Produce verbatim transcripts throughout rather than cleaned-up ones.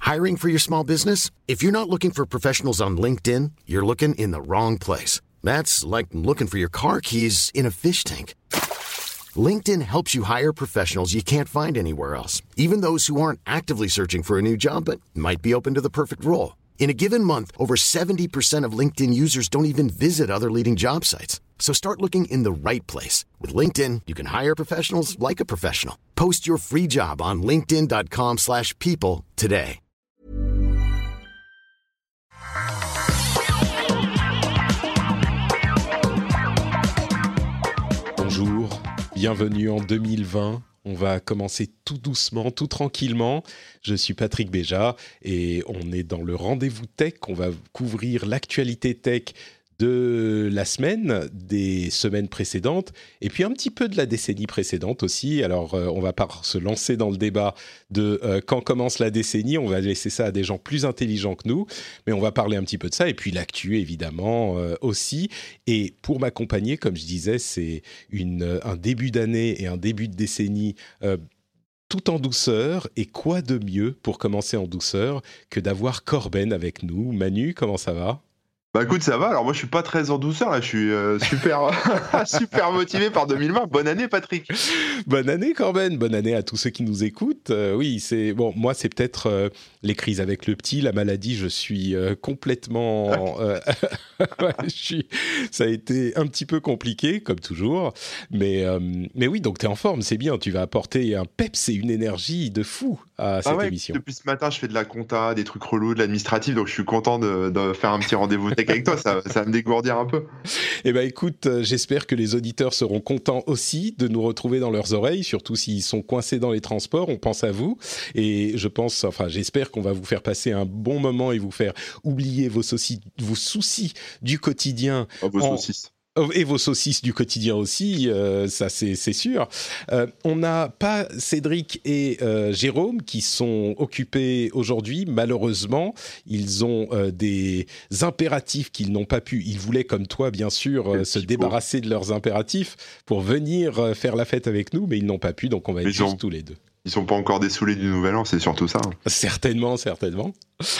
Hiring for your small business? If you're not looking for professionals on LinkedIn, you're looking in the wrong place. That's like looking for your car keys in a fish tank. LinkedIn helps you hire professionals you can't find anywhere else, even those who aren't actively searching for a new job but might be open to the perfect role. In a given month, over seventy percent of LinkedIn users don't even visit other leading job sites. So start looking in the right place. With LinkedIn, you can hire professionals like a professional. Post your free job on linkedin.com slash people today. Bonjour, bienvenue en deux mille vingt. On va commencer tout doucement, tout tranquillement. Je suis Patrick Béja et on est dans le rendez-vous tech. On va couvrir l'actualité tech de la semaine, des semaines précédentes, et puis un petit peu de la décennie précédente aussi. Alors, euh, on va pas se lancer dans le débat de euh, quand commence la décennie, on va laisser ça à des gens plus intelligents que nous, mais on va parler un petit peu de ça, et puis l'actu, évidemment, euh, aussi. Et pour m'accompagner, comme je disais, c'est une, un début d'année et un début de décennie euh, tout en douceur, et quoi de mieux pour commencer en douceur que d'avoir Corben avec nous. Manu, comment ça va ? Bah écoute, ça va. Alors moi je suis pas très en douceur là, je suis euh, super super motivé par deux mille vingt. Bonne année Patrick. Bonne année Corben, bonne année à tous ceux qui nous écoutent. Euh, oui, c'est bon, moi c'est peut-être euh, les crises avec le petit, la maladie, je suis euh, complètement euh, je suis ça a été un petit peu compliqué comme toujours, mais euh, mais oui, donc tu es en forme, c'est bien, tu vas apporter un peps et une énergie de fou à cette ah ouais, émission. Depuis ce matin, je fais de la compta, des trucs relous, de l'administratif, donc je suis content de, de faire un petit rendez-vous tech avec toi, ça, ça va me dégourdir un peu. Eh ben écoute, euh, j'espère que les auditeurs seront contents aussi de nous retrouver dans leurs oreilles, surtout s'ils sont coincés dans les transports, on pense à vous, et je pense, enfin j'espère qu'on va vous faire passer un bon moment et vous faire oublier vos, soucis, vos soucis du quotidien. Oh, vos en... saucisses. Et vos saucisses du quotidien aussi, euh, ça c'est, c'est sûr. Euh, on n'a pas Cédric et euh, Jérôme qui sont occupés aujourd'hui. Malheureusement, ils ont euh, des impératifs qu'ils n'ont pas pu. Ils voulaient, comme toi, bien sûr, euh, se débarrasser de leurs impératifs pour venir euh, faire la fête avec nous, mais ils n'ont pas pu, donc on va être juste ont... tous les deux. Ils sont pas encore dessoulés du Nouvel An, c'est surtout ça. Certainement, certainement.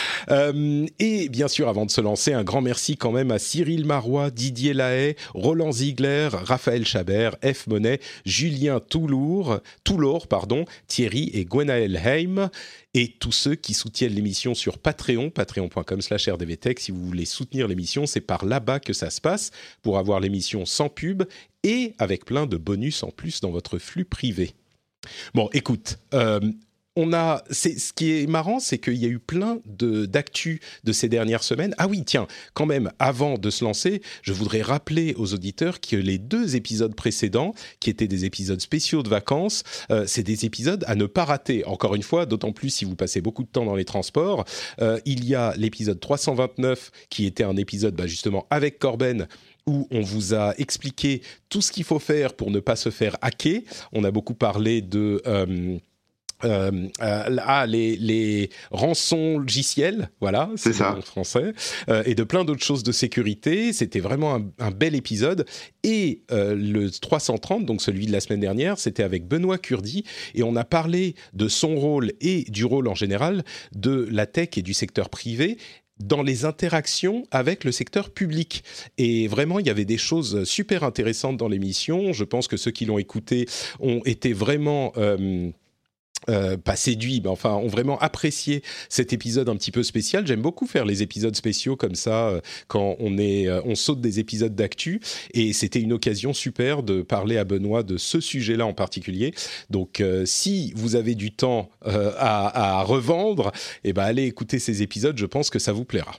Euh, et bien sûr, avant de se lancer, un grand merci quand même à Cyril Marois, Didier Lahaye, Roland Ziegler, Raphaël Chabert, F. Monet, Julien Toulour, Toulor, pardon, Thierry et Gwenaël Heim, et tous ceux qui soutiennent l'émission sur Patreon, patreon.com slash rdvtech. Si vous voulez soutenir l'émission, c'est par là-bas que ça se passe, pour avoir l'émission sans pub et avec plein de bonus en plus dans votre flux privé. Bon, écoute, euh, on a, c'est, ce qui est marrant, c'est qu'il y a eu plein de, d'actu de ces dernières semaines. Ah oui, tiens, quand même, avant de se lancer, je voudrais rappeler aux auditeurs que les deux épisodes précédents, qui étaient des épisodes spéciaux de vacances, euh, c'est des épisodes à ne pas rater. Encore une fois, d'autant plus si vous passez beaucoup de temps dans les transports. Euh, il y a l'épisode trois cent vingt-neuf, qui était un épisode bah, justement avec Corben, où on vous a expliqué tout ce qu'il faut faire pour ne pas se faire hacker. On a beaucoup parlé de... Euh, Euh, euh, ah, les, les rançons logiciels, voilà, c'est, c'est ça en français, euh, et de plein d'autres choses de sécurité. C'était vraiment un, un bel épisode. Et euh, le trois cent trente, donc celui de la semaine dernière, c'était avec Benoît Curdi, et on a parlé de son rôle et du rôle en général de la tech et du secteur privé dans les interactions avec le secteur public. Et vraiment, il y avait des choses super intéressantes dans l'émission. Je pense que ceux qui l'ont écouté ont été vraiment... Euh, Euh, pas séduits, mais enfin ont vraiment apprécié cet épisode un petit peu spécial. J'aime beaucoup faire les épisodes spéciaux comme ça euh, quand on est, euh, on saute des épisodes d'actu, et c'était une occasion super de parler à Benoît de ce sujet-là en particulier. Donc euh, si vous avez du temps euh, à, à revendre, eh ben allez écouter ces épisodes. Je pense que ça vous plaira.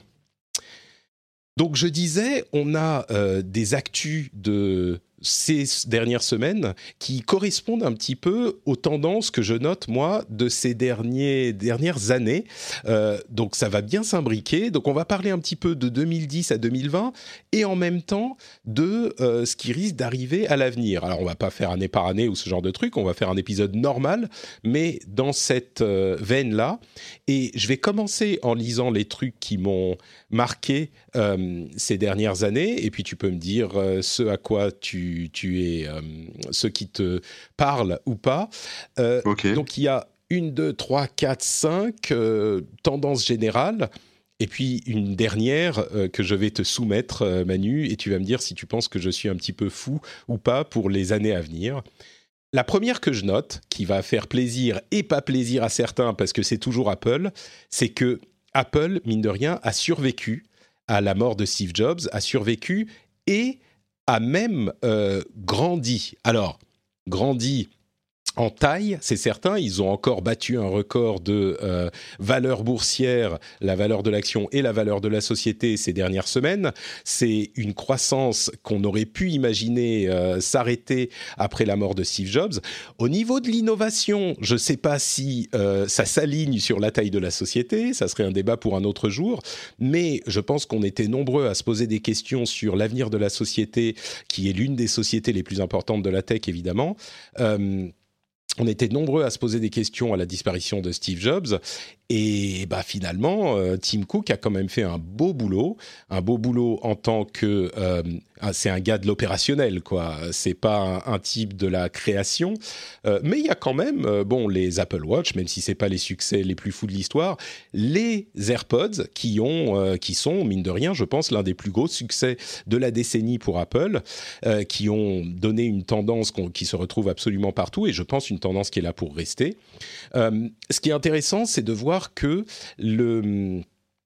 Donc je disais, on a euh, des actus de ces dernières semaines qui correspondent un petit peu aux tendances que je note, moi, de ces derniers, dernières années. Euh, donc, ça va bien s'imbriquer. Donc, on va parler un petit peu de deux mille dix à deux mille vingt et en même temps de euh, ce qui risque d'arriver à l'avenir. Alors, on va pas faire année par année ou ce genre de truc. On va faire un épisode normal, mais dans cette euh, veine-là. Et je vais commencer en lisant les trucs qui m'ont marqué euh, ces dernières années. Et puis, tu peux me dire euh, ce à quoi tu, tu es, euh, ce qui te parle ou pas. Euh, okay. Donc, il y a une, deux, trois, quatre, cinq, euh, tendance générale. Et puis une dernière euh, que je vais te soumettre, euh, Manu, et tu vas me dire si tu penses que je suis un petit peu fou ou pas pour les années à venir. La première que je note, qui va faire plaisir et pas plaisir à certains parce que c'est toujours Apple, c'est que Apple, mine de rien, a survécu à la mort de Steve Jobs, a survécu et a même euh, grandi. Alors, grandi en taille, c'est certain, ils ont encore battu un record de euh, valeur boursière, la valeur de l'action et la valeur de la société ces dernières semaines. C'est une croissance qu'on aurait pu imaginer euh, s'arrêter après la mort de Steve Jobs. Au niveau de l'innovation, je ne sais pas si euh, ça s'aligne sur la taille de la société, ça serait un débat pour un autre jour, mais je pense qu'on était nombreux à se poser des questions sur l'avenir de la société, qui est l'une des sociétés les plus importantes de la tech, évidemment. Euh, On était nombreux à se poser des questions à la disparition de Steve Jobs et bah finalement, euh, Tim Cook a quand même fait un beau boulot, un beau boulot en tant que euh, c'est un gars de l'opérationnel quoi. C'est pas un, un type de la création, euh, mais il y a quand même euh, bon les Apple Watch, même si c'est pas les succès les plus fous de l'histoire, les AirPods qui ont euh, qui sont mine de rien, je pense l'un des plus gros succès de la décennie pour Apple, euh, qui ont donné une tendance qu'on, qui se retrouve absolument partout et je pense une tendance qui est là pour rester. Euh, ce qui est intéressant, c'est de voir que le,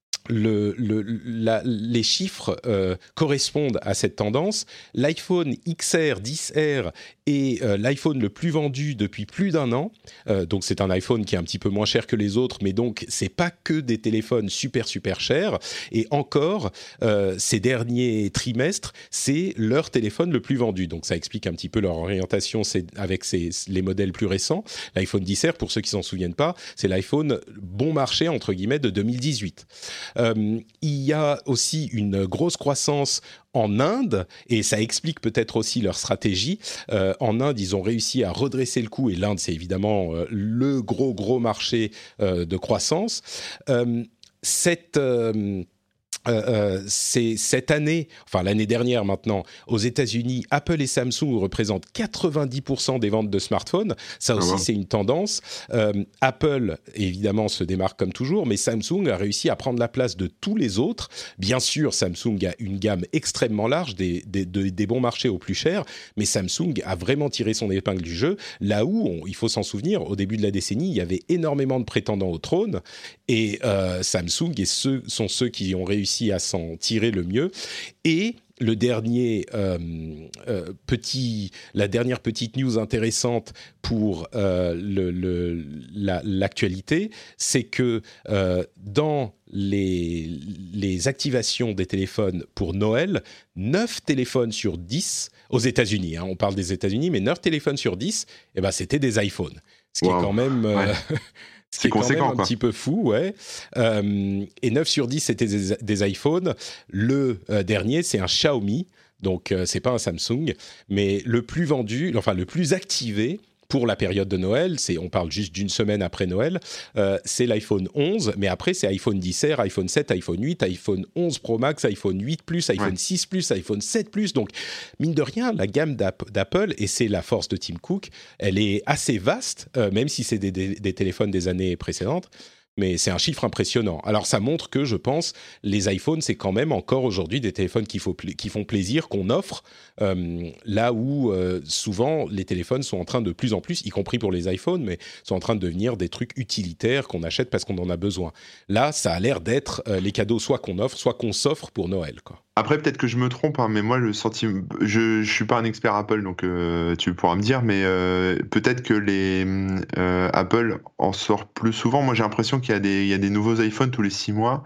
le, le, la, les chiffres euh, correspondent à cette tendance. L'iPhone X R, dix R est euh, l'iPhone le plus vendu depuis plus d'un an. Euh, donc c'est un iPhone qui est un petit peu moins cher que les autres, mais donc c'est pas que des téléphones super super chers. Et encore, euh, ces derniers trimestres, c'est leur téléphone le plus vendu. Donc ça explique un petit peu leur orientation c'est avec ces, les modèles plus récents. L'iPhone dix R, pour ceux qui s'en souviennent pas, c'est l'iPhone bon marché entre guillemets de deux mille dix-huit. Euh, il y a aussi une grosse croissance en Inde, et ça explique peut-être aussi leur stratégie. Euh, en Inde, ils ont réussi à redresser le coup, et l'Inde, c'est évidemment euh, le gros, gros marché euh, de croissance. Euh, cette... Euh, Euh, euh, c'est cette année, enfin l'année dernière maintenant, aux États-Unis, Apple et Samsung représentent quatre-vingt-dix pour cent des ventes de smartphones. Ça aussi, ah ouais. C'est une tendance. Euh, Apple, évidemment, se démarque comme toujours, mais Samsung a réussi à prendre la place de tous les autres. Bien sûr, Samsung a une gamme extrêmement large, des, des, des, des bons marchés aux plus chers, mais Samsung a vraiment tiré son épingle du jeu. Là où, on, il faut s'en souvenir, au début de la décennie, il y avait énormément de prétendants au trône, et euh, Samsung et ceux, sont ceux qui ont réussi à s'en tirer le mieux. Et le dernier euh, euh, petit, la dernière petite news intéressante pour euh, le, le, la, l'actualité, c'est que euh, dans les, les activations des téléphones pour Noël, neuf téléphones sur dix aux États-Unis, hein, on parle des États-Unis, mais neuf téléphones sur dix, eh ben, c'était des iPhones. Ce qui wow. est quand même... Euh, ouais. Ce qui est, est quand même un quoi. petit peu fou, ouais. Euh, et neuf sur dix, c'était des, des iPhones. Le euh, dernier, c'est un Xiaomi. Donc, euh, c'est pas un Samsung. Mais le plus vendu, enfin, le plus activé pour la période de Noël, c'est, on parle juste d'une semaine après Noël, euh, c'est l'iPhone onze. Mais après, c'est iPhone dix R, iPhone sept, iPhone huit, iPhone onze Pro Max, iPhone huit Plus, iPhone ouais. six Plus, iPhone sept Plus. Donc, mine de rien, la gamme d'Apple, et c'est la force de Tim Cook, elle est assez vaste, euh, même si c'est des, des, des téléphones des années précédentes. Mais c'est un chiffre impressionnant. Alors, ça montre que, je pense, les iPhones, c'est quand même encore aujourd'hui des téléphones qui, faut, qui font plaisir, qu'on offre, euh, là où euh, souvent les téléphones sont en train de plus en plus, y compris pour les iPhones, mais sont en train de devenir des trucs utilitaires qu'on achète parce qu'on en a besoin. Là, ça a l'air d'être euh, les cadeaux soit qu'on offre, soit qu'on s'offre pour Noël, quoi. Après, peut-être que je me trompe, hein, mais moi, le sentiment, je, je suis pas un expert Apple, donc euh, tu pourras me dire, mais euh, peut-être que les euh, Apple en sort plus souvent. Moi, j'ai l'impression qu'il y a des, il y a des nouveaux iPhones tous les six mois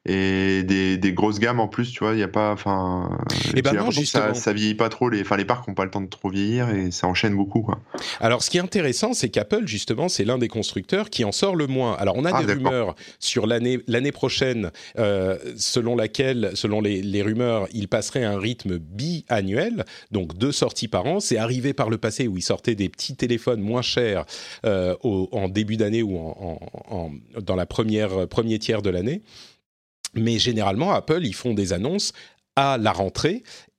et des, des grosses gammes en plus, tu vois. Il y a pas, enfin, eh ben non, justement, ça, ça vieillit pas trop. Les, enfin, les parcs ont pas le temps de trop vieillir et ça enchaîne beaucoup, quoi. Alors, ce qui est intéressant, c'est qu'Apple, justement, c'est l'un des constructeurs qui en sort le moins. Alors, on a ah, des d'accord. rumeurs sur l'année, l'année prochaine, euh, selon laquelle, selon les, les rumeurs, il passerait à un rythme biannuel, donc deux sorties par an. C'est arrivé par le passé où ils sortaient des petits téléphones moins chers euh, au, en début d'année ou en, en, en, dans la première premier tiers de l'année. Mais généralement, Apple, ils font des annonces à la rentrée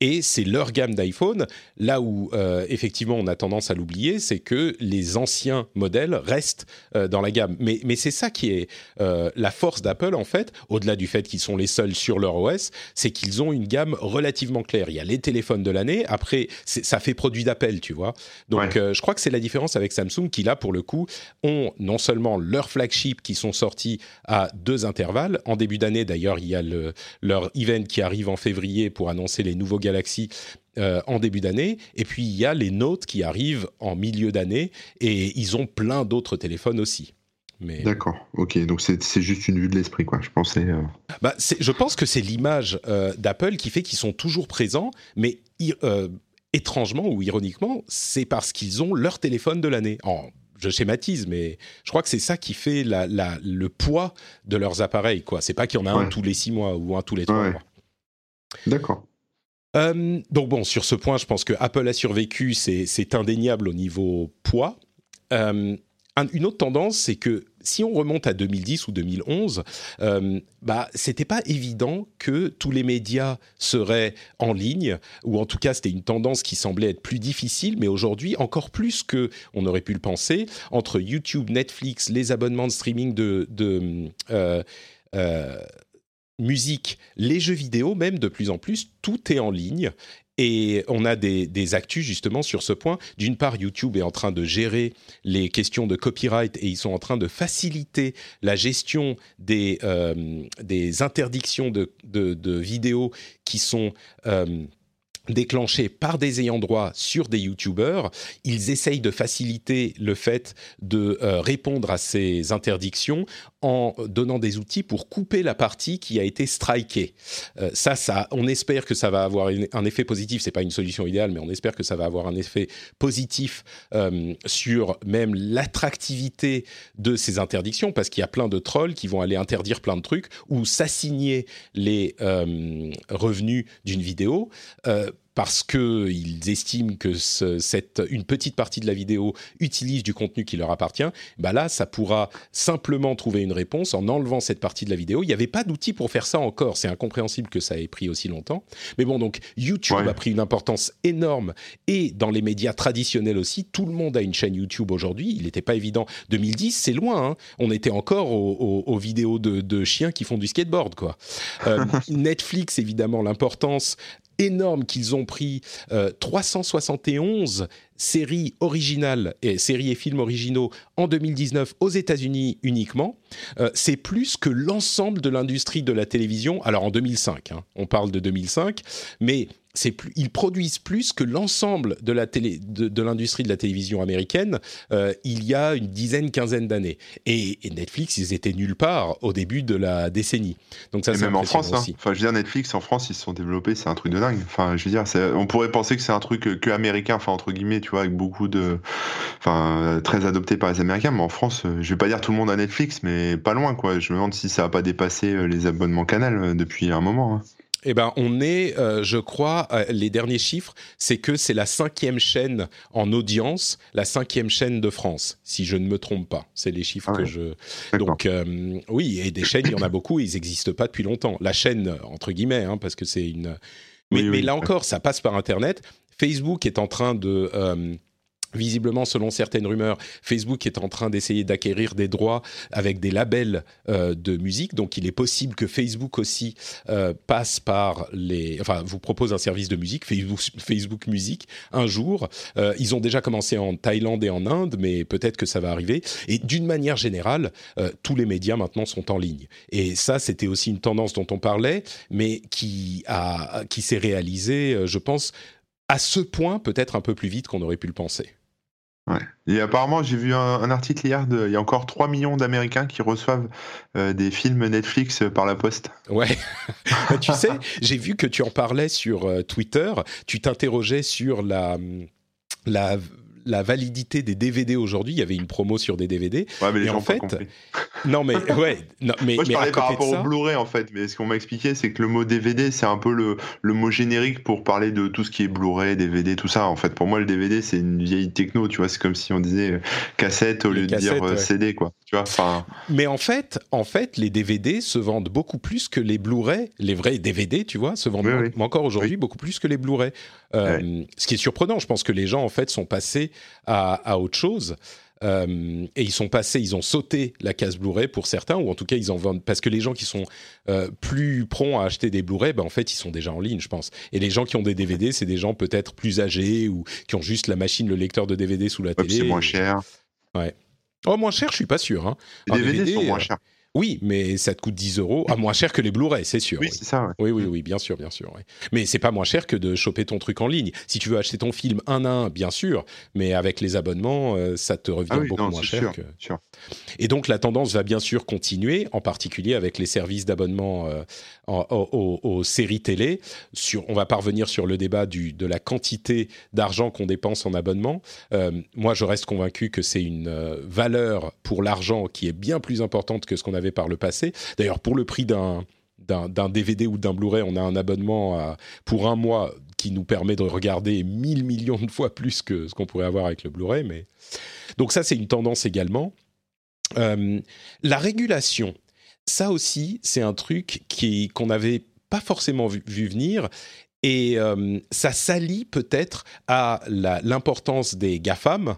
et c'est leur gamme d'iPhone. Là où, euh, effectivement, on a tendance à l'oublier, c'est que les anciens modèles restent euh, dans la gamme. Mais, mais c'est ça qui est euh, la force d'Apple, en fait, au-delà du fait qu'ils sont les seuls sur leur O S, c'est qu'ils ont une gamme relativement claire. Il y a les téléphones de l'année, après, c'est, ça fait produit d'appel, tu vois. Donc, ouais. euh, je crois que c'est la différence avec Samsung, qui là, pour le coup, ont non seulement leurs flagships qui sont sortis à deux intervalles. En début d'année, d'ailleurs, il y a le, leur event qui arrive en février pour annoncer les nouveaux Galaxy euh, en début d'année. Et puis, il y a les Note qui arrivent en milieu d'année. Et ils ont plein d'autres téléphones aussi. Mais... D'accord, ok. Donc, c'est, c'est juste une vue de l'esprit, quoi. Je pensais... Euh... Bah, c'est, je pense que c'est l'image euh, d'Apple qui fait qu'ils sont toujours présents, mais... Euh, étrangement ou ironiquement, c'est parce qu'ils ont leur téléphone de l'année. En, je schématise, mais je crois que c'est ça qui fait la, la, le poids de leurs appareils, quoi. C'est pas qu'il y en a ouais. un tous les six mois ou un tous les trois ouais. mois. D'accord. Euh, donc bon, sur ce point, je pense que Apple a survécu, c'est, c'est indéniable au niveau poids. Euh, un, une autre tendance, c'est que si on remonte à deux mille dix ou deux mille onze, euh, bah, c'était pas évident que tous les médias seraient en ligne, ou en tout cas, c'était une tendance qui semblait être plus difficile, mais aujourd'hui, encore plus qu'on aurait pu le penser, entre YouTube, Netflix, les abonnements de streaming de... de euh, euh, musique, les jeux vidéo, même de plus en plus, tout est en ligne. Et on a des, des actus justement sur ce point. D'une part, YouTube est en train de gérer les questions de copyright et ils sont en train de faciliter la gestion des, euh, des interdictions de, de, de vidéos qui sont... Euh, déclenchés par des ayants droit sur des youtubeurs. Ils essayent de faciliter le fait de euh, répondre à ces interdictions en donnant des outils pour couper la partie qui a été strikée. Euh, ça, ça, on espère que ça va avoir un effet positif. C'est pas une solution idéale, mais on espère que ça va avoir un effet positif euh, sur même l'attractivité de ces interdictions, parce qu'il y a plein de trolls qui vont aller interdire plein de trucs ou s'assigner les euh, revenus d'une vidéo. Euh, parce qu'ils estiment que ce, cette, une petite partie de la vidéo utilise du contenu qui leur appartient, bah là, ça pourra simplement trouver une réponse en enlevant cette partie de la vidéo. Il n'y avait pas d'outil pour faire ça encore. C'est incompréhensible que ça ait pris aussi longtemps. Mais bon, donc YouTube ouais. a pris une importance énorme, et dans les médias traditionnels aussi, tout le monde a une chaîne YouTube aujourd'hui. Il n'était pas évident. deux mille dix, c'est loin, hein. On était encore aux, aux, aux vidéos de, de chiens qui font du skateboard, quoi. Euh, Netflix, évidemment, l'importance énorme qu'ils ont pris, euh, trois cent soixante et onze séries originales, et séries et films originaux en deux mille dix-neuf aux États-Unis uniquement. Euh, c'est plus que l'ensemble de l'industrie de la télévision. Alors en deux mille cinq, hein, on parle de deux mille cinq, mais c'est plus, ils produisent plus que l'ensemble de, la télé, de, de l'industrie de la télévision américaine euh, il y a une dizaine, quinzaine d'années. Et, et Netflix, ils étaient nulle part au début de la décennie. Donc ça, et c'est même en France, hein. aussi. Enfin, je veux dire, Netflix en France, ils se sont développés, c'est un truc de dingue. Enfin, je veux dire, c'est, on pourrait penser que c'est un truc que américain, enfin entre guillemets, tu vois, avec beaucoup de, enfin, très adopté par les Américains. Mais en France, je vais pas dire tout le monde a Netflix, mais pas loin, quoi. Je me demande si ça a pas dépassé les abonnements Canal depuis un moment. Hein. Eh ben, on est, euh, je crois, euh, les derniers chiffres, c'est que c'est la cinquième chaîne en audience, la cinquième chaîne de France, si je ne me trompe pas. C'est les chiffres ah ouais. que je... D'accord. Donc, euh, oui, et des chaînes, il y en a beaucoup, ils n'existent pas depuis longtemps. La chaîne, entre guillemets, hein, parce que c'est une... Mais, oui, oui, mais là oui. encore, ça passe par Internet. Facebook est en train de... Euh, Visiblement, selon certaines rumeurs, Facebook est en train d'essayer d'acquérir des droits avec des labels euh, de musique. Donc, il est possible que Facebook aussi euh, passe par les... Enfin, vous propose un service de musique, Facebook, Facebook Music, un jour. Euh, ils ont déjà commencé en Thaïlande et en Inde, mais peut-être que ça va arriver. Et d'une manière générale, euh, tous les médias maintenant sont en ligne. Et ça, c'était aussi une tendance dont on parlait, mais qui, a, qui s'est réalisée, je pense, à ce point, peut-être un peu plus vite qu'on aurait pu le penser. Ouais. Et apparemment, j'ai vu un, un article hier, de, il y a encore trois millions d'Américains qui reçoivent euh, des films Netflix par la poste. Ouais, tu sais, j'ai vu que tu en parlais sur euh, Twitter, tu t'interrogeais sur la... la la validité des D V D aujourd'hui, il y avait une promo sur des D V D. Ouais, mais les et gens en fait, Non, mais ouais. Non, mais, Moi, je mais parlais à par côté rapport de ça, au Blu-ray, en fait. Mais ce qu'on m'a expliqué, c'est que le mot D V D, c'est un peu le, le mot générique pour parler de tout ce qui est Blu-ray, D V D, tout ça. En fait, pour moi, le D V D, c'est une vieille techno, tu vois. C'est comme si on disait euh, cassette au les lieu de dire cassettes, euh, ouais. C D, quoi. Tu vois, enfin, Mais en fait, en fait, les D V D se vendent beaucoup plus que les Blu-ray. Les vrais D V D, tu vois, se vendent oui, man- oui. encore aujourd'hui Oui. beaucoup plus que les Blu-ray. Euh, Ouais. Ce qui est surprenant, je pense que les gens en fait sont passés à, à autre chose. Euh, et ils sont passés, ils ont sauté la case Blu-ray pour certains, ou en tout cas ils en vendent parce que les gens qui sont euh, plus prompts à acheter des Blu-ray, ben en fait ils sont déjà en ligne, je pense. Et les gens qui ont des D V D, c'est des gens peut-être plus âgés ou qui ont juste la machine, le lecteur de D V D sous la Hop, télé. c'est moins Et- cher. Ouais. Oh, moins cher, je suis pas sûr. Hein. Les Un D V D D V D, sont moins euh, chers. oui, mais ça te coûte dix euros. Ah, moins cher que les Blu-ray, c'est sûr. Oui, Oui, c'est ça, ouais. oui, oui, Mm. oui, bien sûr, bien sûr. Oui. Mais c'est pas moins cher que de choper ton truc en ligne. Si tu veux acheter ton film un à un, bien sûr, mais avec les abonnements, euh, ça te revient Ah oui, beaucoup non, moins c'est cher sûr, que. sûr. Et donc la tendance va bien sûr continuer, en particulier avec les services d'abonnement euh, en- aux, aux- aux séries télé. Sur, on va pas revenir sur le débat du, de la quantité d'argent qu'on dépense en abonnement. Euh, moi, je reste convaincu que c'est une euh, valeur pour l'argent qui est bien plus importante que ce qu'on avait par le passé. D'ailleurs, pour le prix d'un d'un, d'un D V D ou d'un Blu-ray, on a un abonnement à- pour un mois qui nous permet de regarder mille millions de fois plus que ce qu'on pourrait avoir avec le Blu-ray. Mais... Donc ça, c'est une tendance également. Euh, la régulation, ça aussi, c'est un truc qui, qu'on n'avait pas forcément vu, vu venir. Et euh, ça s'allie peut-être à la, l'importance des GAFAM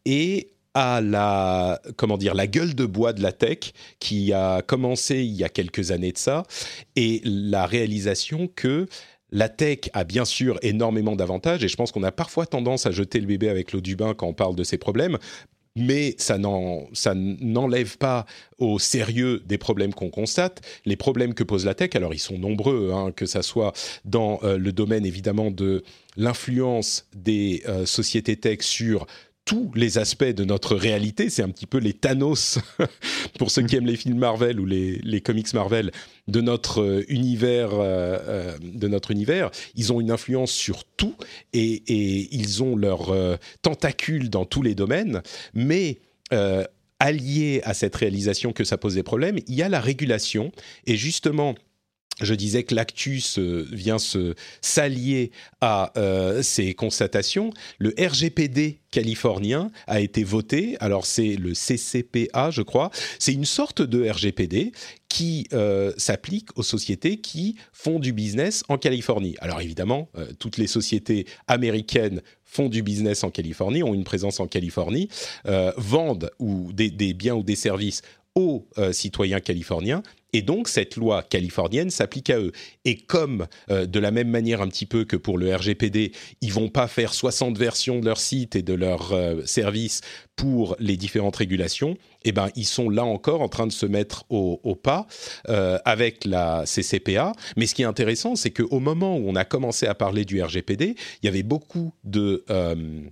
et à la, comment dire, la gueule de bois de la tech qui a commencé il y a quelques années de ça, et la réalisation que la tech a bien sûr énormément d'avantages, et je pense qu'on a parfois tendance à jeter le bébé avec l'eau du bain quand on parle de ces problèmes, mais ça, n'en, ça n'enlève pas au sérieux des problèmes qu'on constate. Les problèmes que pose la tech, alors ils sont nombreux, hein, que ça soit dans euh, le domaine évidemment de l'influence des euh, sociétés tech sur tous les aspects de notre réalité. C'est un petit peu les Thanos, pour ceux qui aiment les films Marvel ou les, les comics Marvel, de notre euh, univers, euh, euh, de notre univers. Ils ont une influence sur tout et, et ils ont leurs euh, tentacules dans tous les domaines. Mais euh, allié à cette réalisation que ça pose des problèmes, il y a la régulation. Et justement, je disais que l'actu se, vient se s'allier à euh, ces constatations. Le R G P D californien a été voté. Alors c'est le C C P A, je crois. C'est une sorte de R G P D qui euh, s'applique aux sociétés qui font du business en Californie. Alors évidemment, euh, toutes les sociétés américaines font du business en Californie, ont une présence en Californie, euh, vendent ou des, des biens ou des services aux euh, citoyens californiens. Et donc, cette loi californienne s'applique à eux. Et comme, euh, de la même manière un petit peu que pour le R G P D, ils vont pas faire soixante versions de leur site et de leurs euh, services pour les différentes régulations, eh ben, ils sont là encore en train de se mettre au, au pas euh, avec la C C P A. Mais ce qui est intéressant, c'est qu'au moment où on a commencé à parler du R G P D, il y avait beaucoup de... Euh,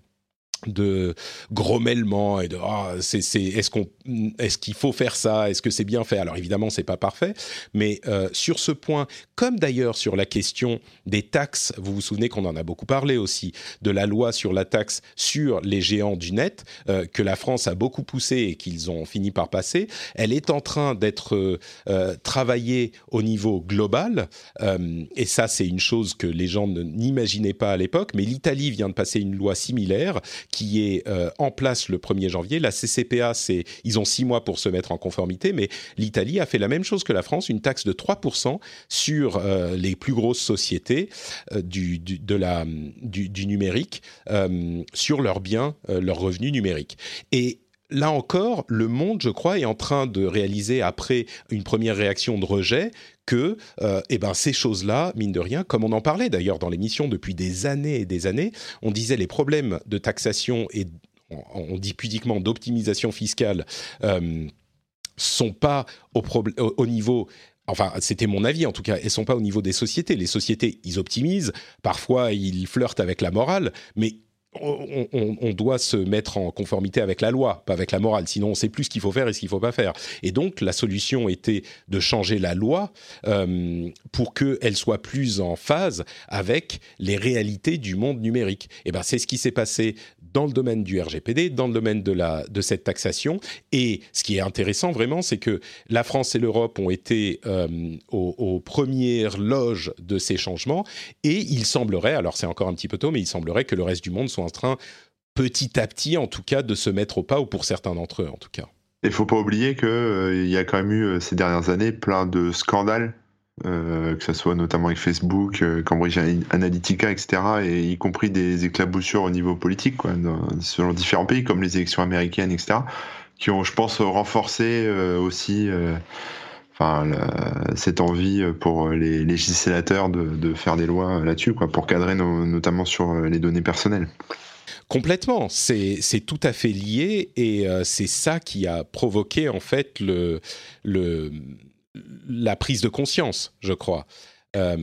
de grommellement et de ah, c'est, c'est, est-ce, qu'on, est-ce qu'il faut faire ça, est-ce que c'est bien fait. Alors évidemment c'est pas parfait, mais euh, sur ce point, comme d'ailleurs sur la question des taxes, vous vous souvenez qu'on en a beaucoup parlé aussi, de la loi sur la taxe sur les géants du net, euh, que la France a beaucoup poussé et qu'ils ont fini par passer, elle est en train d'être euh, euh, travaillée au niveau global, euh, et ça c'est une chose que les gens ne, n'imaginaient pas à l'époque, mais l'Italie vient de passer une loi similaire qui est euh, en place le premier janvier. La C C P A, c'est, ils ont six mois pour se mettre en conformité, mais l'Italie a fait la même chose que la France, une taxe de trois pour cent sur euh, les plus grosses sociétés euh, du, du, de la, du, du numérique, euh, sur leurs biens, euh, leurs revenus numériques. Et là encore, le monde, je crois, est en train de réaliser, après une première réaction de rejet, que euh, eh ben, ces choses-là, mine de rien, comme on en parlait d'ailleurs dans l'émission depuis des années et des années, on disait les problèmes de taxation et on, on dit pudiquement d'optimisation fiscale euh, sont pas au, probl- au, au niveau... Enfin, c'était mon avis en tout cas, elles sont pas au niveau des sociétés. Les sociétés, ils optimisent, parfois ils flirtent avec la morale, mais On, on, on doit se mettre en conformité avec la loi, pas avec la morale. Sinon, on sait plus ce qu'il faut faire et ce qu'il faut pas faire. Et donc, la solution était de changer la loi euh, pour qu'elle soit plus en phase avec les réalités du monde numérique. Et ben, c'est ce qui s'est passé dans le domaine du R G P D, dans le domaine de, la, de cette taxation. Et ce qui est intéressant vraiment, c'est que la France et l'Europe ont été euh, aux, aux premières loges de ces changements. Et il semblerait, alors c'est encore un petit peu tôt, mais il semblerait que le reste du monde soit en train, petit à petit en tout cas, de se mettre au pas, ou pour certains d'entre eux en tout cas. Il ne faut pas oublier qu'il euh, y a quand même eu euh, ces dernières années plein de scandales, euh, que ce soit notamment avec Facebook, euh, Cambridge Analytica, et cetera, et y compris des éclaboussures au niveau politique, quoi, dans, selon différents pays, comme les élections américaines, et cetera, qui ont, je pense, renforcé euh, aussi euh, enfin, la, cette envie pour les législateurs de, de faire des lois là-dessus, quoi, pour cadrer no, notamment sur les données personnelles. Complètement, c'est, c'est tout à fait lié et euh, c'est ça qui a provoqué en fait le, le, la prise de conscience, je crois. Euh,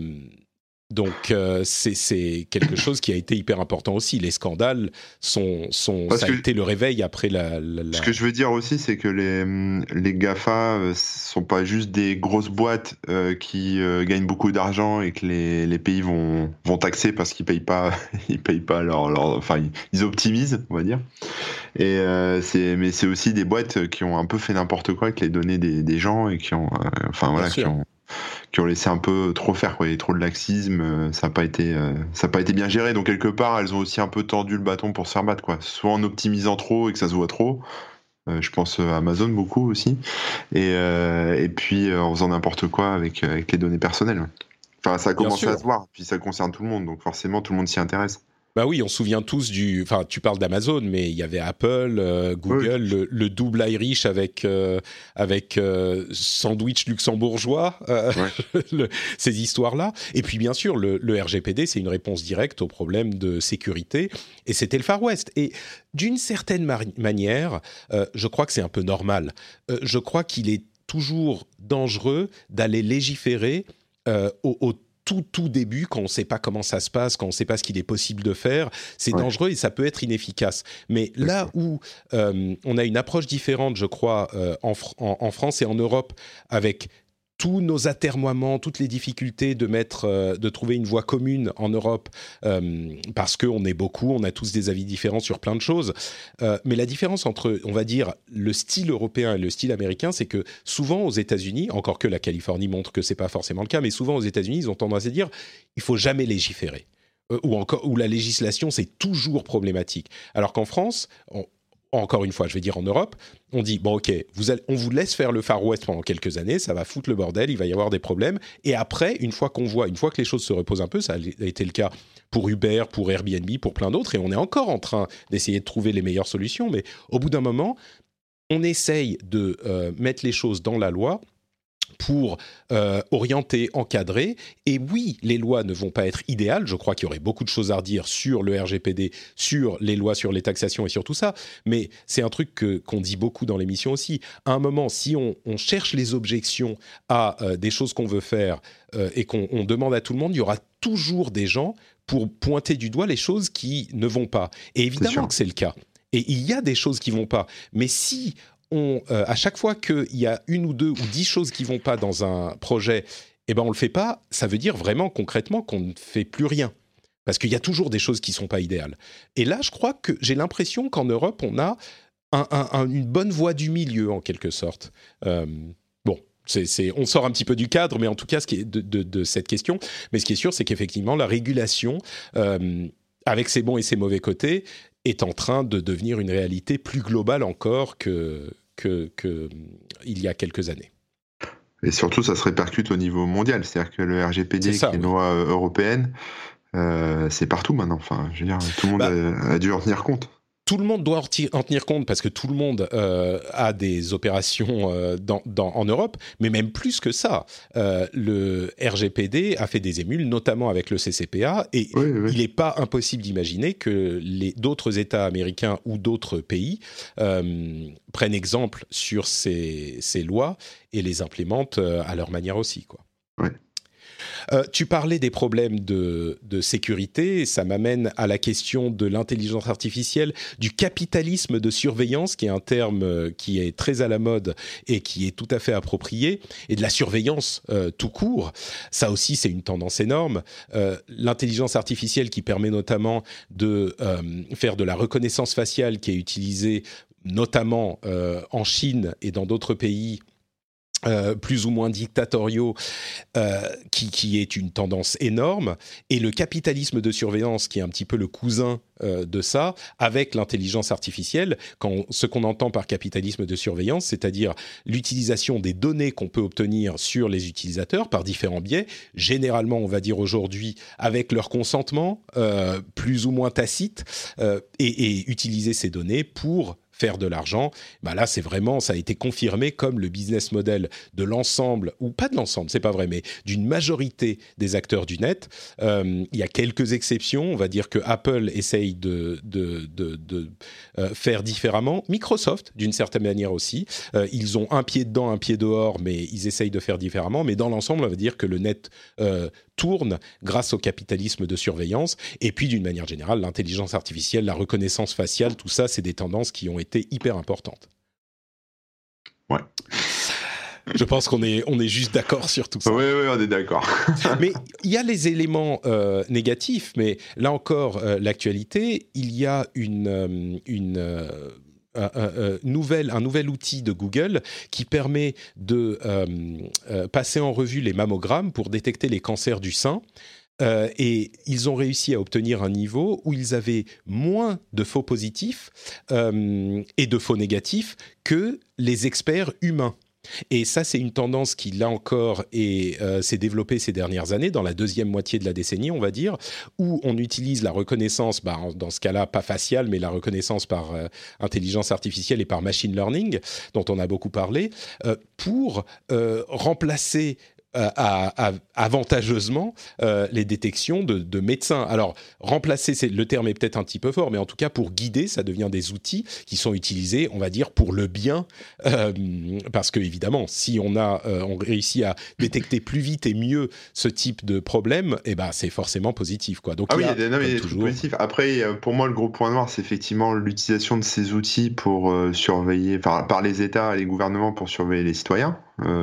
donc euh, c'est, c'est quelque chose qui a été hyper important aussi. Les scandales, sont, sont, ça a que, été le réveil après la, la, la... Ce que je veux dire aussi, c'est que les, les GAFA ne sont pas juste des grosses boîtes euh, qui euh, gagnent beaucoup d'argent et que les, les pays vont, vont taxer parce qu'ils ne payent pas, ils payent pas leur, leur... Enfin, ils optimisent, on va dire. Et, euh, c'est, mais c'est aussi des boîtes qui ont un peu fait n'importe quoi avec les données des, des gens et qui ont... Euh, enfin, voilà, qui ont... qui ont laissé un peu trop faire, quoi. Il y a trop de laxisme, ça n'a pas été, euh, ça a pas été bien géré. Donc quelque part, elles ont aussi un peu tordu le bâton pour se faire battre, quoi. Soit en optimisant trop et que ça se voit trop. Euh, je pense à Amazon beaucoup aussi. Et, euh, et puis euh, en faisant n'importe quoi avec, avec les données personnelles. Enfin, ça a commencé à se voir. Puis ça concerne tout le monde, donc forcément tout le monde s'y intéresse. Bah oui, on se souvient tous du... Enfin, tu parles d'Amazon, mais il y avait Apple, euh, Google, oui. le, le double Irish avec, euh, avec euh, sandwich luxembourgeois, euh, ouais. le, ces histoires-là. Et puis, bien sûr, le, le R G P D, c'est une réponse directe au problème de sécurité. Et c'était le Far West. Et d'une certaine mar- manière, euh, je crois que c'est un peu normal. Euh, je crois qu'il est toujours dangereux d'aller légiférer euh, au, au tout, tout début, quand on ne sait pas comment ça se passe, quand on ne sait pas ce qu'il est possible de faire, c'est ouais. dangereux et ça peut être inefficace. Mais c'est là ça. où euh, on a une approche différente, je crois, euh, en, en, en France et en Europe, avec tous nos atermoiements, toutes les difficultés de mettre, euh, de trouver une voie commune en Europe, euh, parce qu'on est beaucoup, on a tous des avis différents sur plein de choses. Euh, mais la différence entre, on va dire, le style européen et le style américain, c'est que souvent aux États-Unis, encore que la Californie montre que c'est pas forcément le cas, mais souvent aux États-Unis, ils ont tendance à dire, il faut jamais légiférer, euh, ou encore, où la législation c'est toujours problématique. Alors qu'en France, on, encore une fois, je vais dire en Europe, on dit, bon ok, vous allez, on vous laisse faire le Far West pendant quelques années, ça va foutre le bordel, il va y avoir des problèmes, et après, une fois qu'on voit, une fois que les choses se reposent un peu, ça a été le cas pour Uber, pour Airbnb, pour plein d'autres, et on est encore en train d'essayer de trouver les meilleures solutions, mais au bout d'un moment, on essaye de euh, mettre les choses dans la loi, pour euh, orienter, encadrer. Et oui, les lois ne vont pas être idéales. Je crois qu'il y aurait beaucoup de choses à redire sur le R G P D, sur les lois, sur les taxations et sur tout ça. Mais c'est un truc que, qu'on dit beaucoup dans l'émission aussi. À un moment, si on, on cherche les objections à euh, des choses qu'on veut faire euh, et qu'on on demande à tout le monde, il y aura toujours des gens pour pointer du doigt les choses qui ne vont pas. Et évidemment c'est que c'est le cas. Et il y a des choses qui ne vont pas. Mais si... On, euh, à chaque fois qu'il y a une ou deux ou dix choses qui ne vont pas dans un projet, eh ben on ne le fait pas, ça veut dire vraiment concrètement qu'on ne fait plus rien. Parce qu'il y a toujours des choses qui ne sont pas idéales. Et là, je crois que j'ai l'impression qu'en Europe, on a un, un, un, une bonne voie du milieu, en quelque sorte. Euh, bon, c'est, c'est, on sort un petit peu du cadre, mais en tout cas, ce qui est de, de, de cette question. Mais ce qui est sûr, c'est qu'effectivement, la régulation, euh, avec ses bons et ses mauvais côtés, est en train de devenir une réalité plus globale encore que... Que, que, il y a quelques années. Et surtout, ça se répercute au niveau mondial. C'est-à-dire que le R G P D, ça, qui est une oui. loi européenne, euh, c'est partout maintenant. Enfin, je veux dire, tout le monde bah, a, a dû en tenir compte. Tout le monde doit en tenir compte parce que tout le monde euh, a des opérations euh, dans, dans, en Europe, mais même plus que ça. Euh, le R G P D a fait des émules, notamment avec le C C P A, et oui, oui. il n'est pas impossible d'imaginer que les, d'autres États américains ou d'autres pays euh, prennent exemple sur ces, ces lois et les implémentent euh, à leur manière aussi, quoi. Oui. Euh, tu parlais des problèmes de, de sécurité, ça m'amène à la question de l'intelligence artificielle, du capitalisme de surveillance, qui est un terme qui est très à la mode et qui est tout à fait approprié, et de la surveillance euh, tout court. Ça aussi, c'est une tendance énorme. Euh, l'intelligence artificielle qui permet notamment de euh, faire de la reconnaissance faciale, qui est utilisée notamment euh, en Chine et dans d'autres pays Euh, plus ou moins dictatoriaux, euh, qui, qui est une tendance énorme, et le capitalisme de surveillance, qui est un petit peu le cousin euh, de ça, avec l'intelligence artificielle, quand, ce qu'on entend par capitalisme de surveillance, c'est-à-dire l'utilisation des données qu'on peut obtenir sur les utilisateurs par différents biais, généralement, on va dire aujourd'hui, avec leur consentement, euh, plus ou moins tacite, euh, et, et utiliser ces données pour faire de l'argent. Bah là, c'est vraiment, ça a été confirmé comme le business model de l'ensemble, ou pas de l'ensemble, c'est pas vrai, mais d'une majorité des acteurs du net. Euh, il y a quelques exceptions, on va dire que Apple essaye de, de, de, de euh, faire différemment. Microsoft, d'une certaine manière aussi. Euh, ils ont un pied dedans, un pied dehors, mais ils essayent de faire différemment. Mais dans l'ensemble, on va dire que le net euh, tourne grâce au capitalisme de surveillance. Et puis, d'une manière générale, l'intelligence artificielle, la reconnaissance faciale, tout ça, c'est des tendances qui ont été hyper importantes. Ouais. Je pense qu'on est, on est juste d'accord sur tout ça. Oui, oui, on est d'accord. Mais il y a les éléments euh, négatifs, mais là encore, euh, l'actualité, il y a une... Euh, une euh, Un, un, nouvelle, un nouvel outil de Google qui permet de euh, euh, passer en revue les mammogrammes pour détecter les cancers du sein. Euh, et ils ont réussi à obtenir un niveau où ils avaient moins de faux positifs euh, et de faux négatifs que les experts humains. Et ça, c'est une tendance qui, là encore, est, euh, s'est développée ces dernières années, dans la deuxième moitié de la décennie, on va dire, où on utilise la reconnaissance, bah, dans ce cas-là, pas faciale, mais la reconnaissance par euh, intelligence artificielle et par machine learning, dont on a beaucoup parlé, euh, pour euh, remplacer À, à, avantageusement euh, les détections de, de médecins. Alors, remplacer, c'est, le terme est peut-être un petit peu fort, mais en tout cas, pour guider, ça devient des outils qui sont utilisés, on va dire, pour le bien, euh, parce que, évidemment, si on, a, euh, on réussit à détecter plus vite et mieux ce type de problème, eh ben, c'est forcément positif, quoi. Donc, ah il oui, y a, il y a des, non, mais des trucs positifs. Après, pour moi, le gros point noir, c'est effectivement l'utilisation de ces outils pour euh, surveiller, enfin, par les États et les gouvernements pour surveiller les citoyens.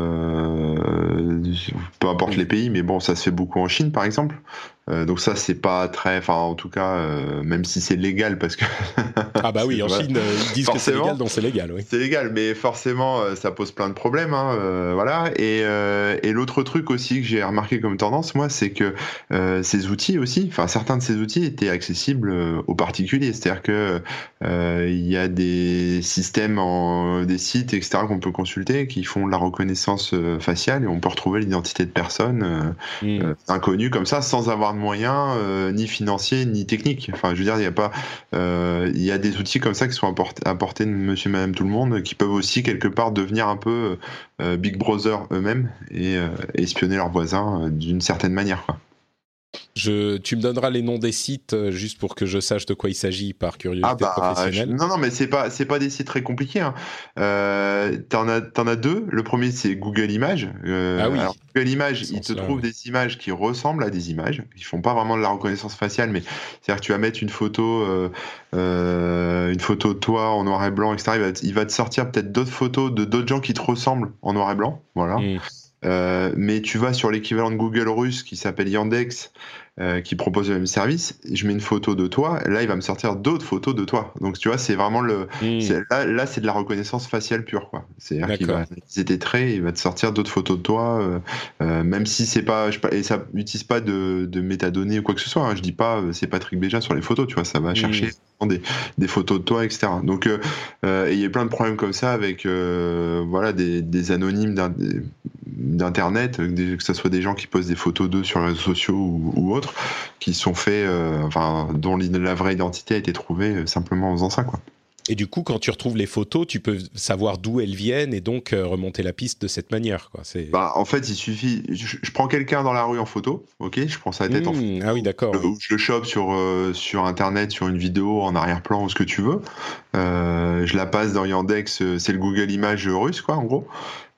Euh, peu importe les pays, mais bon, ça se fait beaucoup en Chine, par exemple. Euh, donc ça, c'est pas très... Enfin, en tout cas, euh, même si c'est légal, parce que... ah bah oui, en Chine, euh, ils disent forcément, que c'est légal, donc c'est légal, oui. C'est légal, mais forcément, euh, ça pose plein de problèmes, hein, euh, voilà. Et, euh, et l'autre truc aussi que j'ai remarqué comme tendance, moi, c'est que euh, ces outils aussi, enfin, certains de ces outils étaient accessibles euh, aux particuliers. C'est-à-dire que euh, il y a des systèmes, en, des sites, et cetera, qu'on peut consulter, qui font de la reconnaissance euh, faciale, et on peut retrouver l'identité de personnes euh, mmh. euh, inconnues comme ça, sans avoir de moyens euh, ni financiers ni techniques. Enfin, je veux dire, il y a pas, euh, il y a des outils comme ça qui sont apportés, apportés de Monsieur, Madame, tout le monde, qui peuvent aussi quelque part devenir un peu euh, Big Brother eux-mêmes et euh, espionner leurs voisins euh, d'une certaine manière, quoi. Je, tu me donneras les noms des sites euh, juste pour que je sache de quoi il s'agit par curiosité ah bah, professionnelle. Je, non, non, mais c'est pas, c'est pas des sites très compliqués. Hein. Euh, t'en as, t'en as deux. Le premier, c'est Google Images. Euh, ah oui. Alors, Google Images, il te trouve oui. des images qui ressemblent à des images. Ils font pas vraiment de la reconnaissance faciale, mais c'est-à-dire que tu vas mettre une photo, euh, euh, une photo de toi en noir et blanc, et cetera. Il va, il va te sortir peut-être d'autres photos de d'autres gens qui te ressemblent en noir et blanc. Voilà. Mm. Euh, mais tu vas sur l'équivalent de Google russe qui s'appelle Yandex, euh, qui propose le même service. Je mets une photo de toi, là il va me sortir d'autres photos de toi. Donc tu vois, c'est vraiment le. Mmh. C'est, là, là, c'est de la reconnaissance faciale pure, quoi. C'est-à-dire qu'il va utiliser tes traits, il va te sortir d'autres photos de toi, euh, euh, même si c'est pas, je, et ça n'utilise pas de, de métadonnées ou quoi que ce soit. Hein. Je dis pas, c'est Patrick Béja sur les photos, tu vois, ça va mmh. chercher des, des photos de toi, et cetera. Donc euh, euh, et il y a plein de problèmes comme ça avec euh, voilà des, des anonymes d'un, d'internet, que ce soit des gens qui posent des photos d'eux sur les réseaux sociaux ou, ou autres, qui sont faits, euh, enfin, dont la vraie identité a été trouvée simplement en faisant ça, quoi. Et du coup, quand tu retrouves les photos, tu peux savoir d'où elles viennent et donc euh, remonter la piste de cette manière, quoi. C'est... Bah, en fait, il suffit. Je, je prends quelqu'un dans la rue en photo, ok. Je prends sa tête mmh, en photo. Ah oui, d'accord. Je, je le chope sur euh, sur internet, sur une vidéo, en arrière-plan, ou ce que tu veux. Euh, je la passe dans Yandex. C'est le Google Images russe, quoi, en gros.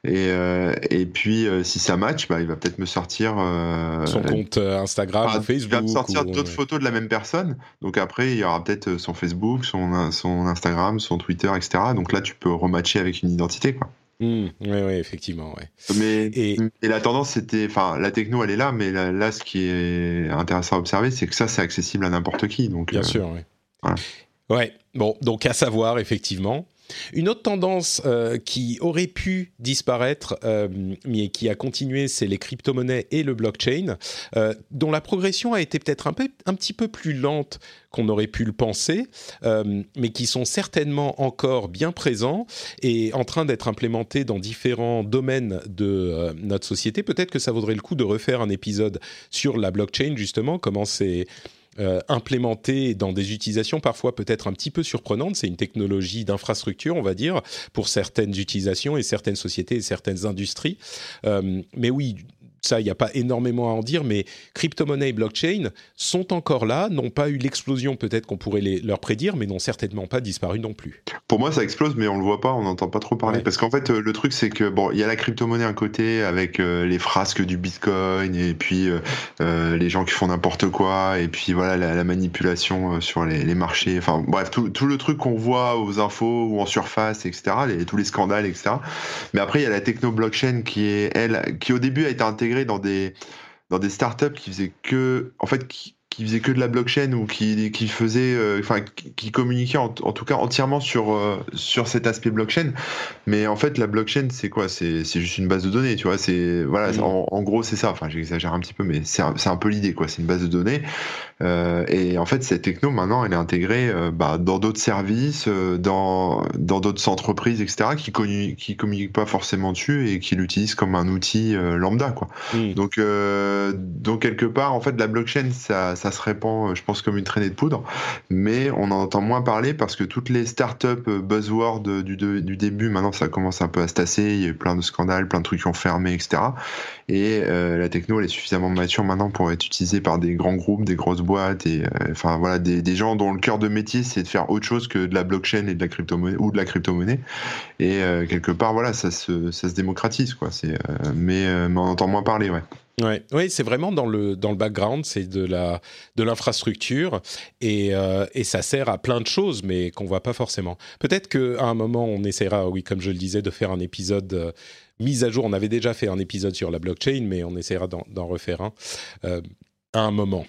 Et, euh, et puis, euh, si ça match, bah, il va peut-être me sortir... Euh, son compte Instagram ah, ou Facebook. Il va me sortir ou... d'autres photos de la même personne. Donc après, il y aura peut-être son Facebook, son, son Instagram, son Twitter, et cetera. Donc là, tu peux rematcher avec une identité, quoi. Mmh, oui, oui, effectivement. Ouais. Mais et... et la tendance, c'était... Enfin, la techno, elle est là, mais là, là, ce qui est intéressant à observer, c'est que ça, c'est accessible à n'importe qui. Donc, Bien euh, sûr, oui. Voilà. Ouais, bon, donc à savoir, effectivement. Une autre tendance euh, qui aurait pu disparaître, euh, mais qui a continué, c'est les crypto-monnaies et le blockchain, euh, dont la progression a été peut-être un, peu, un petit peu plus lente qu'on aurait pu le penser, euh, mais qui sont certainement encore bien présents et en train d'être implémentés dans différents domaines de euh, notre société. Peut-être que ça vaudrait le coup de refaire un épisode sur la blockchain, justement, comment c'est... Euh, implémenté dans des utilisations parfois peut-être un petit peu surprenantes. C'est une technologie d'infrastructure, on va dire, pour certaines utilisations et certaines sociétés et certaines industries. Euh, mais oui, ça, il n'y a pas énormément à en dire, mais crypto-monnaie et blockchain sont encore là, n'ont pas eu l'explosion peut-être qu'on pourrait les, leur prédire, mais n'ont certainement pas disparu non plus. Pour moi, ça explose, mais on le voit pas, on n'entend pas trop parler. Ouais. Parce qu'en fait, le truc, c'est que bon, il y a la crypto-monnaie à un côté avec euh, les frasques du Bitcoin et puis euh, euh, les gens qui font n'importe quoi et puis voilà la, la manipulation euh, sur les, les marchés. Enfin bref, tout, tout le truc qu'on voit aux infos ou en surface, et cetera. Les, tous les scandales, et cetera. Mais après, il y a la techno blockchain qui est elle, qui au début a été intégrée dans des dans des startups qui faisaient que en fait qui, qui faisaient que de la blockchain ou qui qui faisaient euh, enfin qui, qui communiquaient en, en tout cas entièrement sur euh, sur cet aspect blockchain. Mais en fait la blockchain c'est quoi, c'est c'est juste une base de données, tu vois, c'est voilà, mmh. en, en gros c'est ça, enfin j'exagère un petit peu mais c'est un, c'est un peu l'idée quoi, c'est une base de données. Euh, et en fait, cette techno, maintenant, elle est intégrée euh, bah, dans d'autres services, euh, dans dans d'autres entreprises, et cetera, qui communiquent, qui communiquent pas forcément dessus et qui l'utilisent comme un outil euh, lambda, quoi. Mmh. Donc, euh, donc quelque part, en fait, la blockchain, ça, ça se répand, je pense, comme une traînée de poudre, mais on en entend moins parler parce que toutes les startups buzzwords du, du début, maintenant, ça commence un peu à se tasser. Il y a eu plein de scandales, plein de trucs qui ont fermé, et cetera. Et euh, la techno, elle est suffisamment mature maintenant pour être utilisée par des grands groupes, des grosses boîtes et euh, enfin voilà des, des gens dont le cœur de métier c'est de faire autre chose que de la blockchain et de la crypto-monnaie ou de la crypto-monnaie et euh, quelque part voilà ça se ça se démocratise quoi, c'est euh, mais, euh, mais on entend moins parler. Ouais. Ouais, oui, c'est vraiment dans le dans le background, c'est de la de l'infrastructure et euh, et ça sert à plein de choses, mais qu'on voit pas forcément. Peut-être qu'à un moment on essaiera, oui, comme je le disais, de faire un épisode euh, mise à jour. On avait déjà fait un épisode sur la blockchain, mais on essaiera d'en, d'en refaire un euh, à un moment.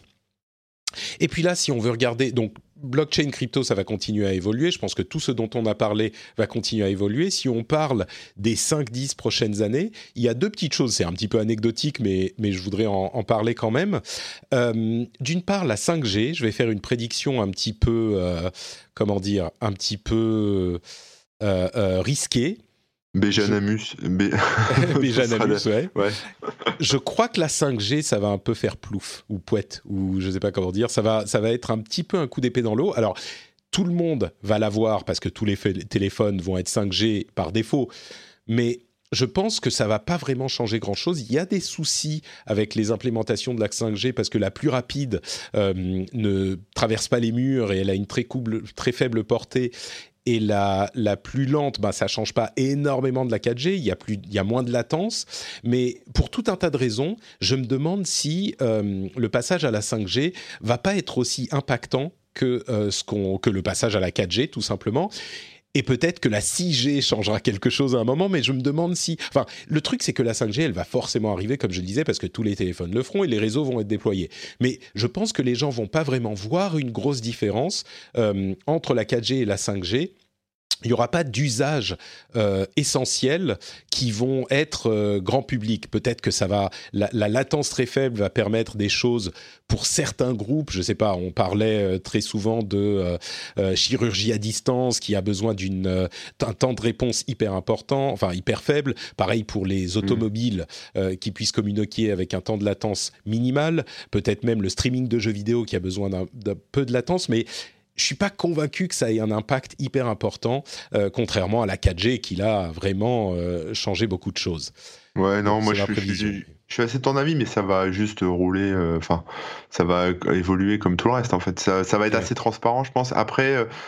Et puis là, si on veut regarder, donc blockchain, crypto, ça va continuer à évoluer. Je pense que tout ce dont on a parlé va continuer à évoluer. Si on parle des cinq dix prochaines années, il y a deux petites choses. C'est un petit peu anecdotique, mais, mais je voudrais en, en parler quand même. Euh, d'une part, la cinq G. Je vais faire une prédiction un petit peu, euh, comment dire, un petit peu euh, euh, risquée. Béjanamus. Bé... Béjanamus, ouais. ouais. Je crois que la cinq G, ça va un peu faire plouf, ou pouette, ou je ne sais pas comment dire. Ça va, ça va être un petit peu un coup d'épée dans l'eau. Alors, tout le monde va l'avoir parce que tous les f- téléphones vont être cinq G par défaut. Mais je pense que ça ne va pas vraiment changer grand-chose. Il y a des soucis avec les implémentations de la cinq G parce que la plus rapide euh, ne traverse pas les murs et elle a une très, couple, très faible portée. Et la, la plus lente, bah, ça ne change pas énormément de la quatre G, il y a, plus, il y a moins de latence, mais pour tout un tas de raisons, je me demande si euh, le passage à la cinq G ne va pas être aussi impactant que, euh, ce qu'on, que le passage à la quatre G, tout simplement. Et peut-être que la six G changera quelque chose à un moment, mais je me demande si... Enfin, le truc, c'est que la cinq G, elle va forcément arriver, comme je le disais, parce que tous les téléphones le feront et les réseaux vont être déployés. Mais je pense que les gens vont pas vraiment voir une grosse différence euh, entre la quatre G et la cinq G. Il n'y aura pas d'usages euh, essentiels qui vont être euh, grand public. Peut-être que ça va, la, la latence très faible va permettre des choses pour certains groupes. Je ne sais pas, on parlait euh, très souvent de euh, euh, chirurgie à distance qui a besoin d'une, euh, d'un temps de réponse hyper important, enfin hyper faible. Pareil pour les automobiles euh, qui puissent communiquer avec un temps de latence minimal. Peut-être même le streaming de jeux vidéo qui a besoin d'un, d'un peu de latence, mais je ne suis pas convaincu que ça ait un impact hyper important, euh, contrairement à la quatre G qui, là, a vraiment euh, changé beaucoup de choses. Ouais, non, donc, moi, je, je, je, je suis assez de ton avis, mais ça va juste rouler, enfin, euh, ça va évoluer comme tout le reste, en fait. Ça, ça va être ouais. assez transparent, je pense. Après, euh,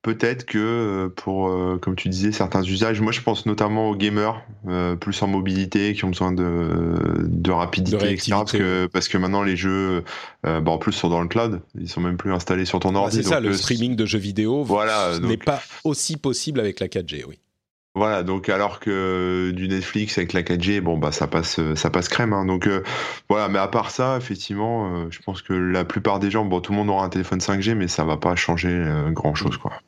peut-être que pour, euh, comme tu disais, certains usages, moi je pense notamment aux gamers, euh, plus en mobilité, qui ont besoin de, de rapidité, De et cetera. Parce que, réactivité. parce que maintenant les jeux, euh, bah, en plus sont dans le cloud, ils sont même plus installés sur ton Ah, ordi. c'est ça, donc, le euh, streaming de jeux vidéo voilà, n'est donc pas aussi possible avec la quatre G, oui. Voilà, donc alors que du Netflix avec la quatre G, bon bah ça passe, ça passe crème. Hein. Donc euh, voilà, mais à part ça, effectivement, euh, je pense que la plupart des gens, bon, tout le monde aura un téléphone cinq G, mais ça va pas changer euh, grand chose, quoi.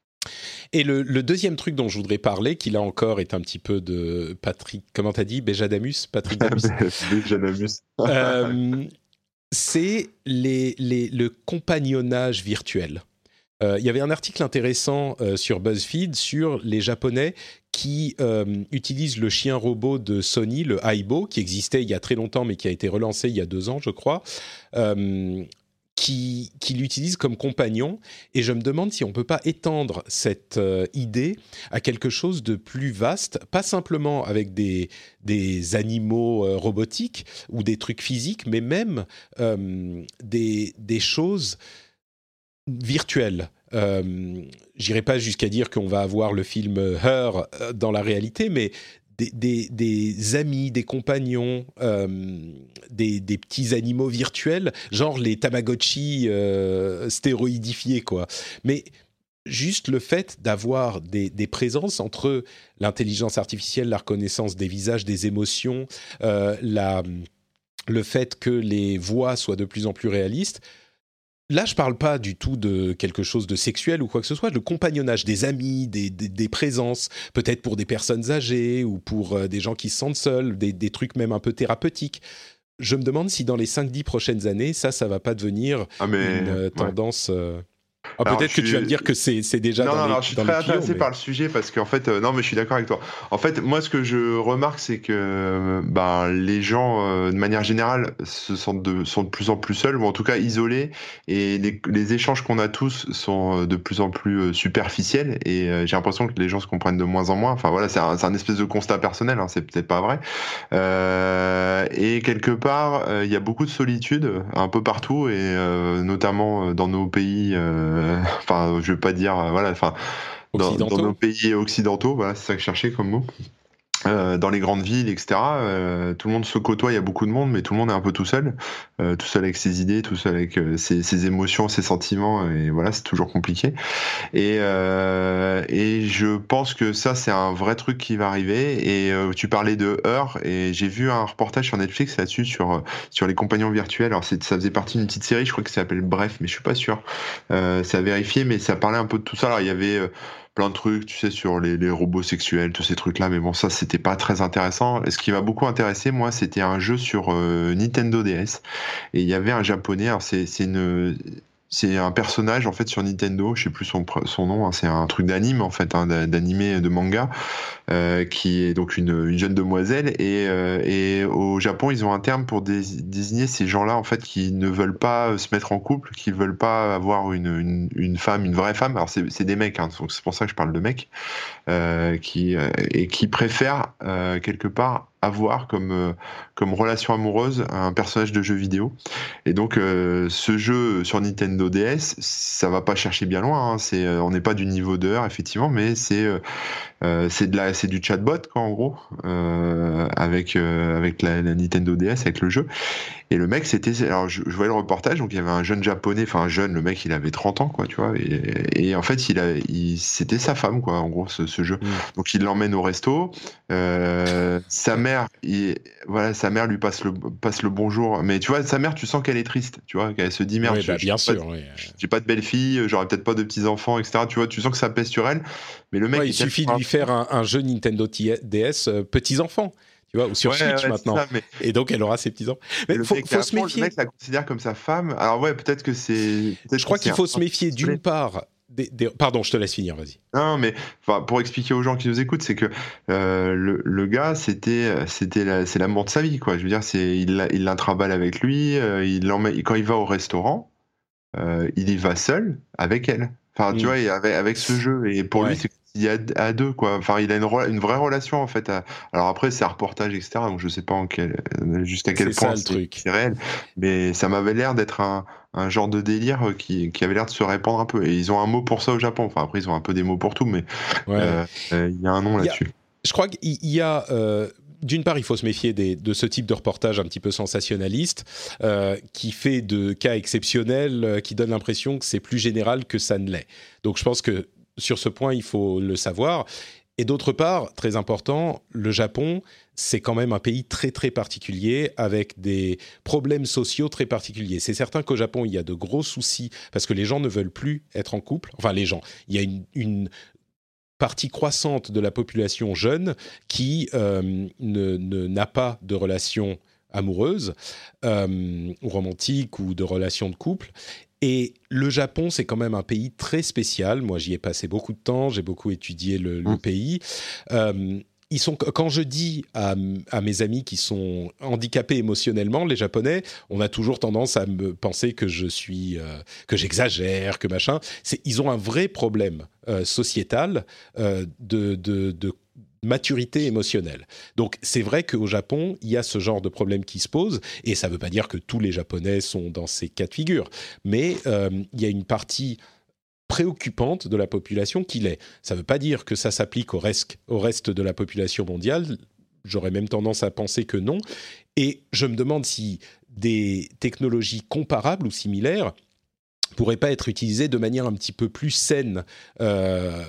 Et le, le deuxième truc dont je voudrais parler, qui là encore est un petit peu de Patrick, comment t'as dit, Béjadamus, Patrick Damus, Béjadamus. euh, c'est les, les, le compagnonnage virtuel. Il euh, y avait un article intéressant euh, sur BuzzFeed sur les Japonais qui euh, utilisent le chien robot de Sony, le Aibo, qui existait il y a très longtemps, mais qui a été relancé il y a deux ans, je crois, euh, qui, qui l'utilisent comme compagnon. Et je me demande si on ne peut pas étendre cette euh, idée à quelque chose de plus vaste, pas simplement avec des, des animaux euh, robotiques ou des trucs physiques, mais même euh, des, des choses virtuel. Euh, j'irai pas jusqu'à dire qu'on va avoir le film Her dans la réalité, mais des, des, des amis, des compagnons, euh, des, des petits animaux virtuels, genre les Tamagotchi euh, stéroïdifiés, quoi. Mais juste le fait d'avoir des, des présences entre l'intelligence artificielle, la reconnaissance des visages, des émotions, euh, la, le fait que les voix soient de plus en plus réalistes. Là, je parle pas du tout de quelque chose de sexuel ou quoi que ce soit, le compagnonnage des amis, des, des, des présences, peut-être pour des personnes âgées ou pour euh, des gens qui se sentent seuls, des, des trucs même un peu thérapeutiques. Je me demande si dans les cinq dix prochaines années, ça, ça va pas devenir ah mais, une euh, ouais. tendance... Euh... Ah, Alors, peut-être je que suis... tu vas me dire que c'est, c'est déjà non, dans non, les non, je suis dans très les tuyaux, intéressé mais... par le sujet parce qu'en fait, euh, non, mais je suis d'accord avec toi. En fait, moi, ce que je remarque, c'est que euh, ben, les gens, euh, de manière générale, se sentent de, sont de plus en plus seuls ou en tout cas isolés, et les, les échanges qu'on a tous sont de plus en plus euh, superficiels. Et euh, j'ai l'impression que les gens se comprennent de moins en moins. Enfin voilà, c'est un, c'est un espèce de constat personnel. Hein, c'est peut-être pas vrai. Euh, et quelque part, il euh, y a beaucoup de solitude un peu partout, et euh, notamment dans nos pays. Euh, enfin, je veux pas dire, euh, voilà, enfin, dans, dans nos pays occidentaux, voilà, c'est ça que je cherchais comme mot. Euh, dans les grandes villes, et cetera. Euh, tout le monde se côtoie, il y a beaucoup de monde, mais tout le monde est un peu tout seul, euh, tout seul avec ses idées, tout seul avec euh, ses, ses émotions, ses sentiments, et voilà, c'est toujours compliqué. Et, euh, et je pense que ça, c'est un vrai truc qui va arriver. Et euh, tu parlais de Her, et j'ai vu un reportage sur Netflix là-dessus, sur, sur les compagnons virtuels. Alors, c'est, ça faisait partie d'une petite série, je crois que ça s'appelle Bref, mais je suis pas sûr. Euh, c'est à vérifier, mais ça parlait un peu de tout ça. Alors, il y avait... Euh, plein de trucs, tu sais, sur les, les robots sexuels, tous ces trucs-là, mais bon, ça, c'était pas très intéressant. Et ce qui m'a beaucoup intéressé, moi, c'était un jeu sur euh, Nintendo D S, et il y avait un japonais, alors c'est, c'est une... C'est un personnage en fait sur Nintendo, je sais plus son, son nom, hein, c'est un truc d'anime en fait, hein, d'animé de manga, euh, qui est donc une, une jeune demoiselle, et, euh, et au Japon ils ont un terme pour dé, désigner ces gens-là en fait qui ne veulent pas se mettre en couple, qui veulent pas avoir une, une, une femme, une vraie femme. Alors c'est, c'est des mecs, hein, donc c'est pour ça que je parle de mecs, euh, qui euh, et qui préfèrent euh, quelque part avoir comme euh, comme relation amoureuse un personnage de jeu vidéo. Et donc euh, ce jeu sur Nintendo D S, ça va pas chercher bien loin, hein. C'est euh, on n'est pas du niveau de Her effectivement, mais c'est euh, euh, c'est de la c'est du chatbot quoi en gros, euh, avec euh, avec la, la Nintendo D S, avec le jeu. Et le mec, c'était, alors je, je voyais le reportage, donc il y avait un jeune japonais, enfin un jeune, le mec il avait trente ans quoi, tu vois, et, et en fait il a, il, c'était sa femme quoi, en gros ce, ce jeu. Mmh. Donc il l'emmène au resto, euh, sa mère, il, voilà, sa mère lui passe le passe le bonjour, mais tu vois sa mère, tu sens qu'elle est triste, tu vois, qu'elle se dit merde, oui, bah, bien j'ai, sûr, pas, oui. j'ai pas de belle fille, j'aurais peut-être pas de petits enfants, et cetera. Tu vois, tu sens que ça pèse sur elle, mais le mec, ouais, il suffit de lui faire un, un jeu Nintendo D S euh, petits enfants. Tu vois, ou sur ouais, Switch ouais, maintenant. Ça, mais... Et donc, elle aura ses petits-enfants. Mais il faut, faut se méfier. Le mec la considère comme sa femme. Alors ouais, peut-être que c'est... Peut-être je crois qu'il faut se méfier d'une part... Des, des... Pardon, je te laisse finir, vas-y. Non, mais pour expliquer aux gens qui nous écoutent, c'est que euh, le, le gars, c'était, c'était la, c'est l'amour de sa vie, quoi. Je veux dire, c'est, il, il l'intraballe avec lui, euh, il l'emmène, quand il va au restaurant, euh, il y va seul avec elle. Enfin, mm. tu vois, avec, avec ce jeu. Et pour ouais. lui, c'est il y a à deux quoi, enfin il a une, une vraie relation en fait à... alors après c'est un reportage etc, donc je sais pas en quel... jusqu'à quel c'est point ça, c'est, c'est réel, mais ça m'avait l'air d'être un, un genre de délire qui, qui avait l'air de se répandre un peu. Et ils ont un mot pour ça au Japon. Enfin, après, ils ont un peu des mots pour tout, mais il ouais. euh, euh, y a un nom là-dessus. Je crois qu'il y a... Euh, d'une part, il faut se méfier des, de ce type de reportage un petit peu sensationnaliste, euh, qui fait de cas exceptionnels, euh, qui donne l'impression que c'est plus général que ça ne l'est. Donc je pense que sur ce point, il faut le savoir. Et d'autre part, très important, le Japon, c'est quand même un pays très très particulier, avec des problèmes sociaux très particuliers. C'est certain qu'au Japon, il y a de gros soucis, parce que les gens ne veulent plus être en couple. Enfin, les gens, il y a une... une partie croissante de la population jeune qui euh, ne, ne, n'a pas de relation amoureuse euh, ou romantique ou de relation de couple. Et le Japon, c'est quand même un pays très spécial. Moi, j'y ai passé beaucoup de temps, j'ai beaucoup étudié le, le mmh. pays. Euh, Ils sont, quand je dis à, à mes amis qui sont handicapés émotionnellement, les Japonais, on a toujours tendance à me penser que je suis, euh, que j'exagère, que machin. C'est, ils ont un vrai problème euh, sociétal euh, de, de, de maturité émotionnelle. Donc c'est vrai qu'au Japon, il y a ce genre de problème qui se pose, et ça ne veut pas dire que tous les Japonais sont dans ces cas de figure, mais euh, il y a une partie préoccupante de la population qu'il est. Ça ne veut pas dire que ça s'applique au reste, au reste de la population mondiale. J'aurais même tendance à penser que non. Et je me demande si des technologies comparables ou similaires pourraient pas être utilisées de manière un petit peu plus saine. Euh,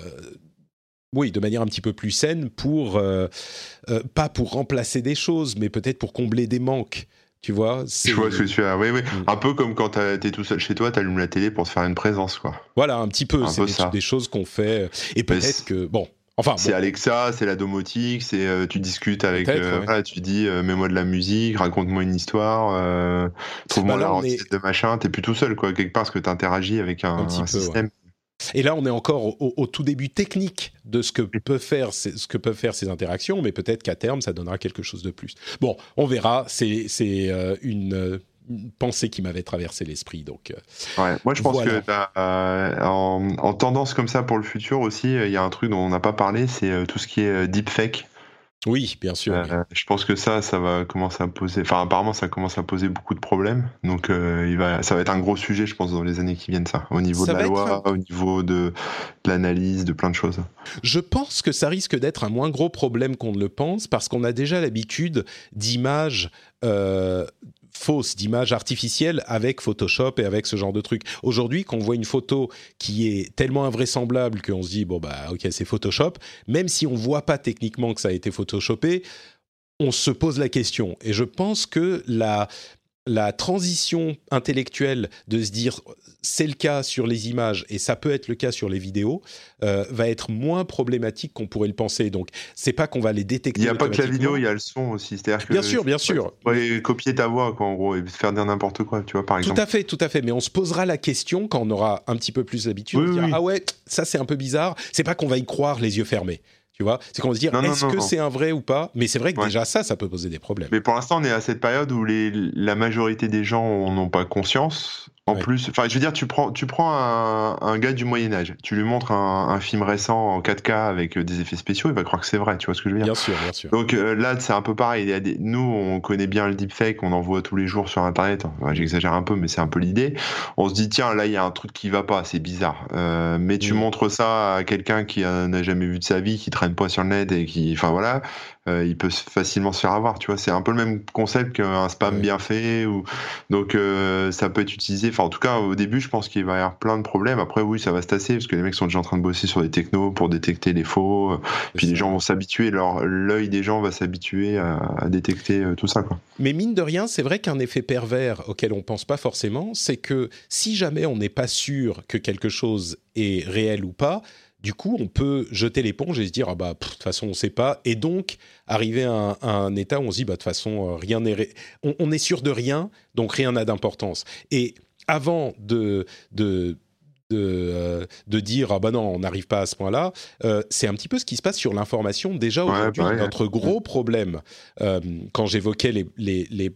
oui, de manière un petit peu plus saine pour euh, euh, pas pour remplacer des choses, mais peut-être pour combler des manques. Tu vois, c'est... Je vois ce que tu as. Oui, oui. Mm. Un peu comme quand t'es tout seul chez toi, t'allumes la télé pour te faire une présence, quoi. Voilà, un petit peu. Un c'est peu des, ça. des choses qu'on fait. Et peut-être que bon. Enfin, c'est bon. Alexa, c'est la domotique, c'est euh, tu discutes avec, euh, ouais. voilà, tu dis euh, mets-moi de la musique, raconte-moi une histoire, euh, trouve-moi bah la recette est... de machin. T'es plus tout seul, quoi, quelque part, parce que t'interagis avec un, un, un peu, système. Ouais. Et là, on est encore au, au tout début technique de ce que peut faire, ce que peuvent faire ces interactions, mais peut-être qu'à terme, ça donnera quelque chose de plus. Bon, on verra. C'est, c'est euh, une, une pensée qui m'avait traversé l'esprit. Donc, euh, ouais, moi, je pense voilà. que t'as, euh, en, en tendance comme ça pour le futur aussi, il y a un truc dont on n'a pas parlé, c'est euh, tout ce qui est euh, deepfake. Oui, bien sûr. Euh, oui. Je pense que ça, ça va commencer à poser. Enfin, apparemment, ça commence à poser beaucoup de problèmes. Donc, euh, il va, ça va être un gros sujet, je pense, dans les années qui viennent. Ça, au niveau ça de la loi, un... au niveau de, de l'analyse, de plein de choses. Je pense que ça risque d'être un moins gros problème qu'on ne le pense, parce qu'on a déjà l'habitude d'images. Euh, fausses, d'images artificielles avec Photoshop et avec ce genre de trucs. Aujourd'hui, quand on voit une photo qui est tellement invraisemblable qu'on se dit, bon bah ok, c'est Photoshop, même si on ne voit pas techniquement que ça a été photoshopé, on se pose la question. Et je pense que la, la transition intellectuelle de se dire c'est le cas sur les images et ça peut être le cas sur les vidéos euh, va être moins problématique qu'on pourrait le penser. Donc c'est pas qu'on va les détecter. Il n'y a pas que la vidéo, il y a le son aussi. C'est-à-dire que bien sûr, bien sûr. Ouais, copier ta voix, quoi, en gros, et faire dire n'importe quoi, tu vois, par exemple. Tout à fait, tout à fait. Mais on se posera la question quand on aura un petit peu plus d'habitude. Oui, on se dira oui. ah ouais, ça c'est un peu bizarre. C'est pas qu'on va y croire les yeux fermés. Tu vois, c'est qu'on va se dire, non, est-ce non, non, que non. c'est un vrai ou pas ? Mais c'est vrai que ouais. déjà ça, ça peut poser des problèmes. Mais pour l'instant, on est à cette période où les, la majorité des gens n'ont pas conscience. En ouais. plus, enfin, je veux dire, tu prends, tu prends un, un gars du Moyen-Âge, tu lui montres un, un film récent en quatre K avec des effets spéciaux, il va croire que c'est vrai, tu vois ce que je veux dire ? Bien sûr, bien sûr. Donc euh, là, c'est un peu pareil. Il y a des... Nous, on connaît bien le deepfake, on en voit tous les jours sur Internet. Enfin, j'exagère un peu, mais c'est un peu l'idée. On se dit, tiens, là, il y a un truc qui va pas, c'est bizarre. Euh, mais tu mmh. montres ça à quelqu'un qui euh, n'a jamais vu de sa vie, qui traîne pas sur le net et qui, enfin voilà, euh, il peut facilement se faire avoir, tu vois. C'est un peu le même concept qu'un spam ouais. bien fait. Ou... Donc euh, ça peut être utilisé. Enfin, en tout cas, au début, je pense qu'il va y avoir plein de problèmes. Après, oui, ça va se tasser parce que les mecs sont déjà en train de bosser sur des technos pour détecter les faux. C'est puis ça. Les gens vont s'habituer. Leur, l'œil des gens va s'habituer à, à détecter euh, tout ça, quoi. Mais mine de rien, c'est vrai qu'un effet pervers auquel on pense pas forcément, c'est que si jamais on n'est pas sûr que quelque chose est réel ou pas, du coup, on peut jeter l'éponge et se dire ah bah de toute façon on sait pas, et donc arriver à un, à un état où on se dit bah de toute façon rien n'est, ré... on, on est sûr de rien, donc rien n'a d'importance. Et avant de de de, euh, de dire ah bah non on n'arrive pas à ce point-là, euh, c'est un petit peu ce qui se passe sur l'information déjà aujourd'hui. Ouais, bah ouais. Notre gros problème, euh, quand j'évoquais les les les,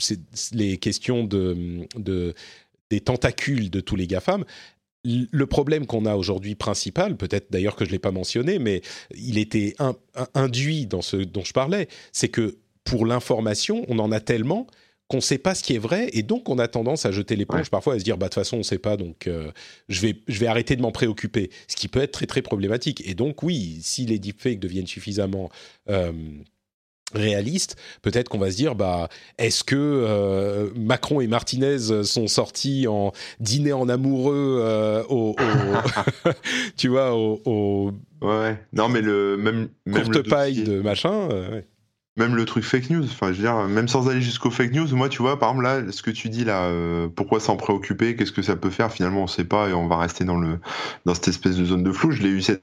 les questions de, de des tentacules de tous les GAFAM. Le problème qu'on a aujourd'hui principal, peut-être d'ailleurs que je ne l'ai pas mentionné, mais il était in, in, induit dans ce dont je parlais, c'est que pour l'information, on en a tellement qu'on ne sait pas ce qui est vrai, et donc on a tendance à jeter l'éponge ouais. parfois, à se dire bah de toute façon on ne sait pas, donc euh, je vais je vais arrêter de m'en préoccuper, ce qui peut être très très problématique. Et donc oui, si les deepfakes deviennent suffisamment euh, réalistes, peut-être qu'on va se dire bah est-ce que euh, Macron et Martinez sont sortis en dîner en amoureux euh, au, au tu vois au, au ouais non mais le même courte même paille de machin euh, ouais. Même le truc fake news, enfin, je veux dire, même sans aller jusqu'au fake news, moi, tu vois, par exemple, là, ce que tu dis là, euh, pourquoi s'en préoccuper, qu'est-ce que ça peut faire, finalement, on sait pas, et on va rester dans le, dans cette espèce de zone de flou. Je l'ai eu cette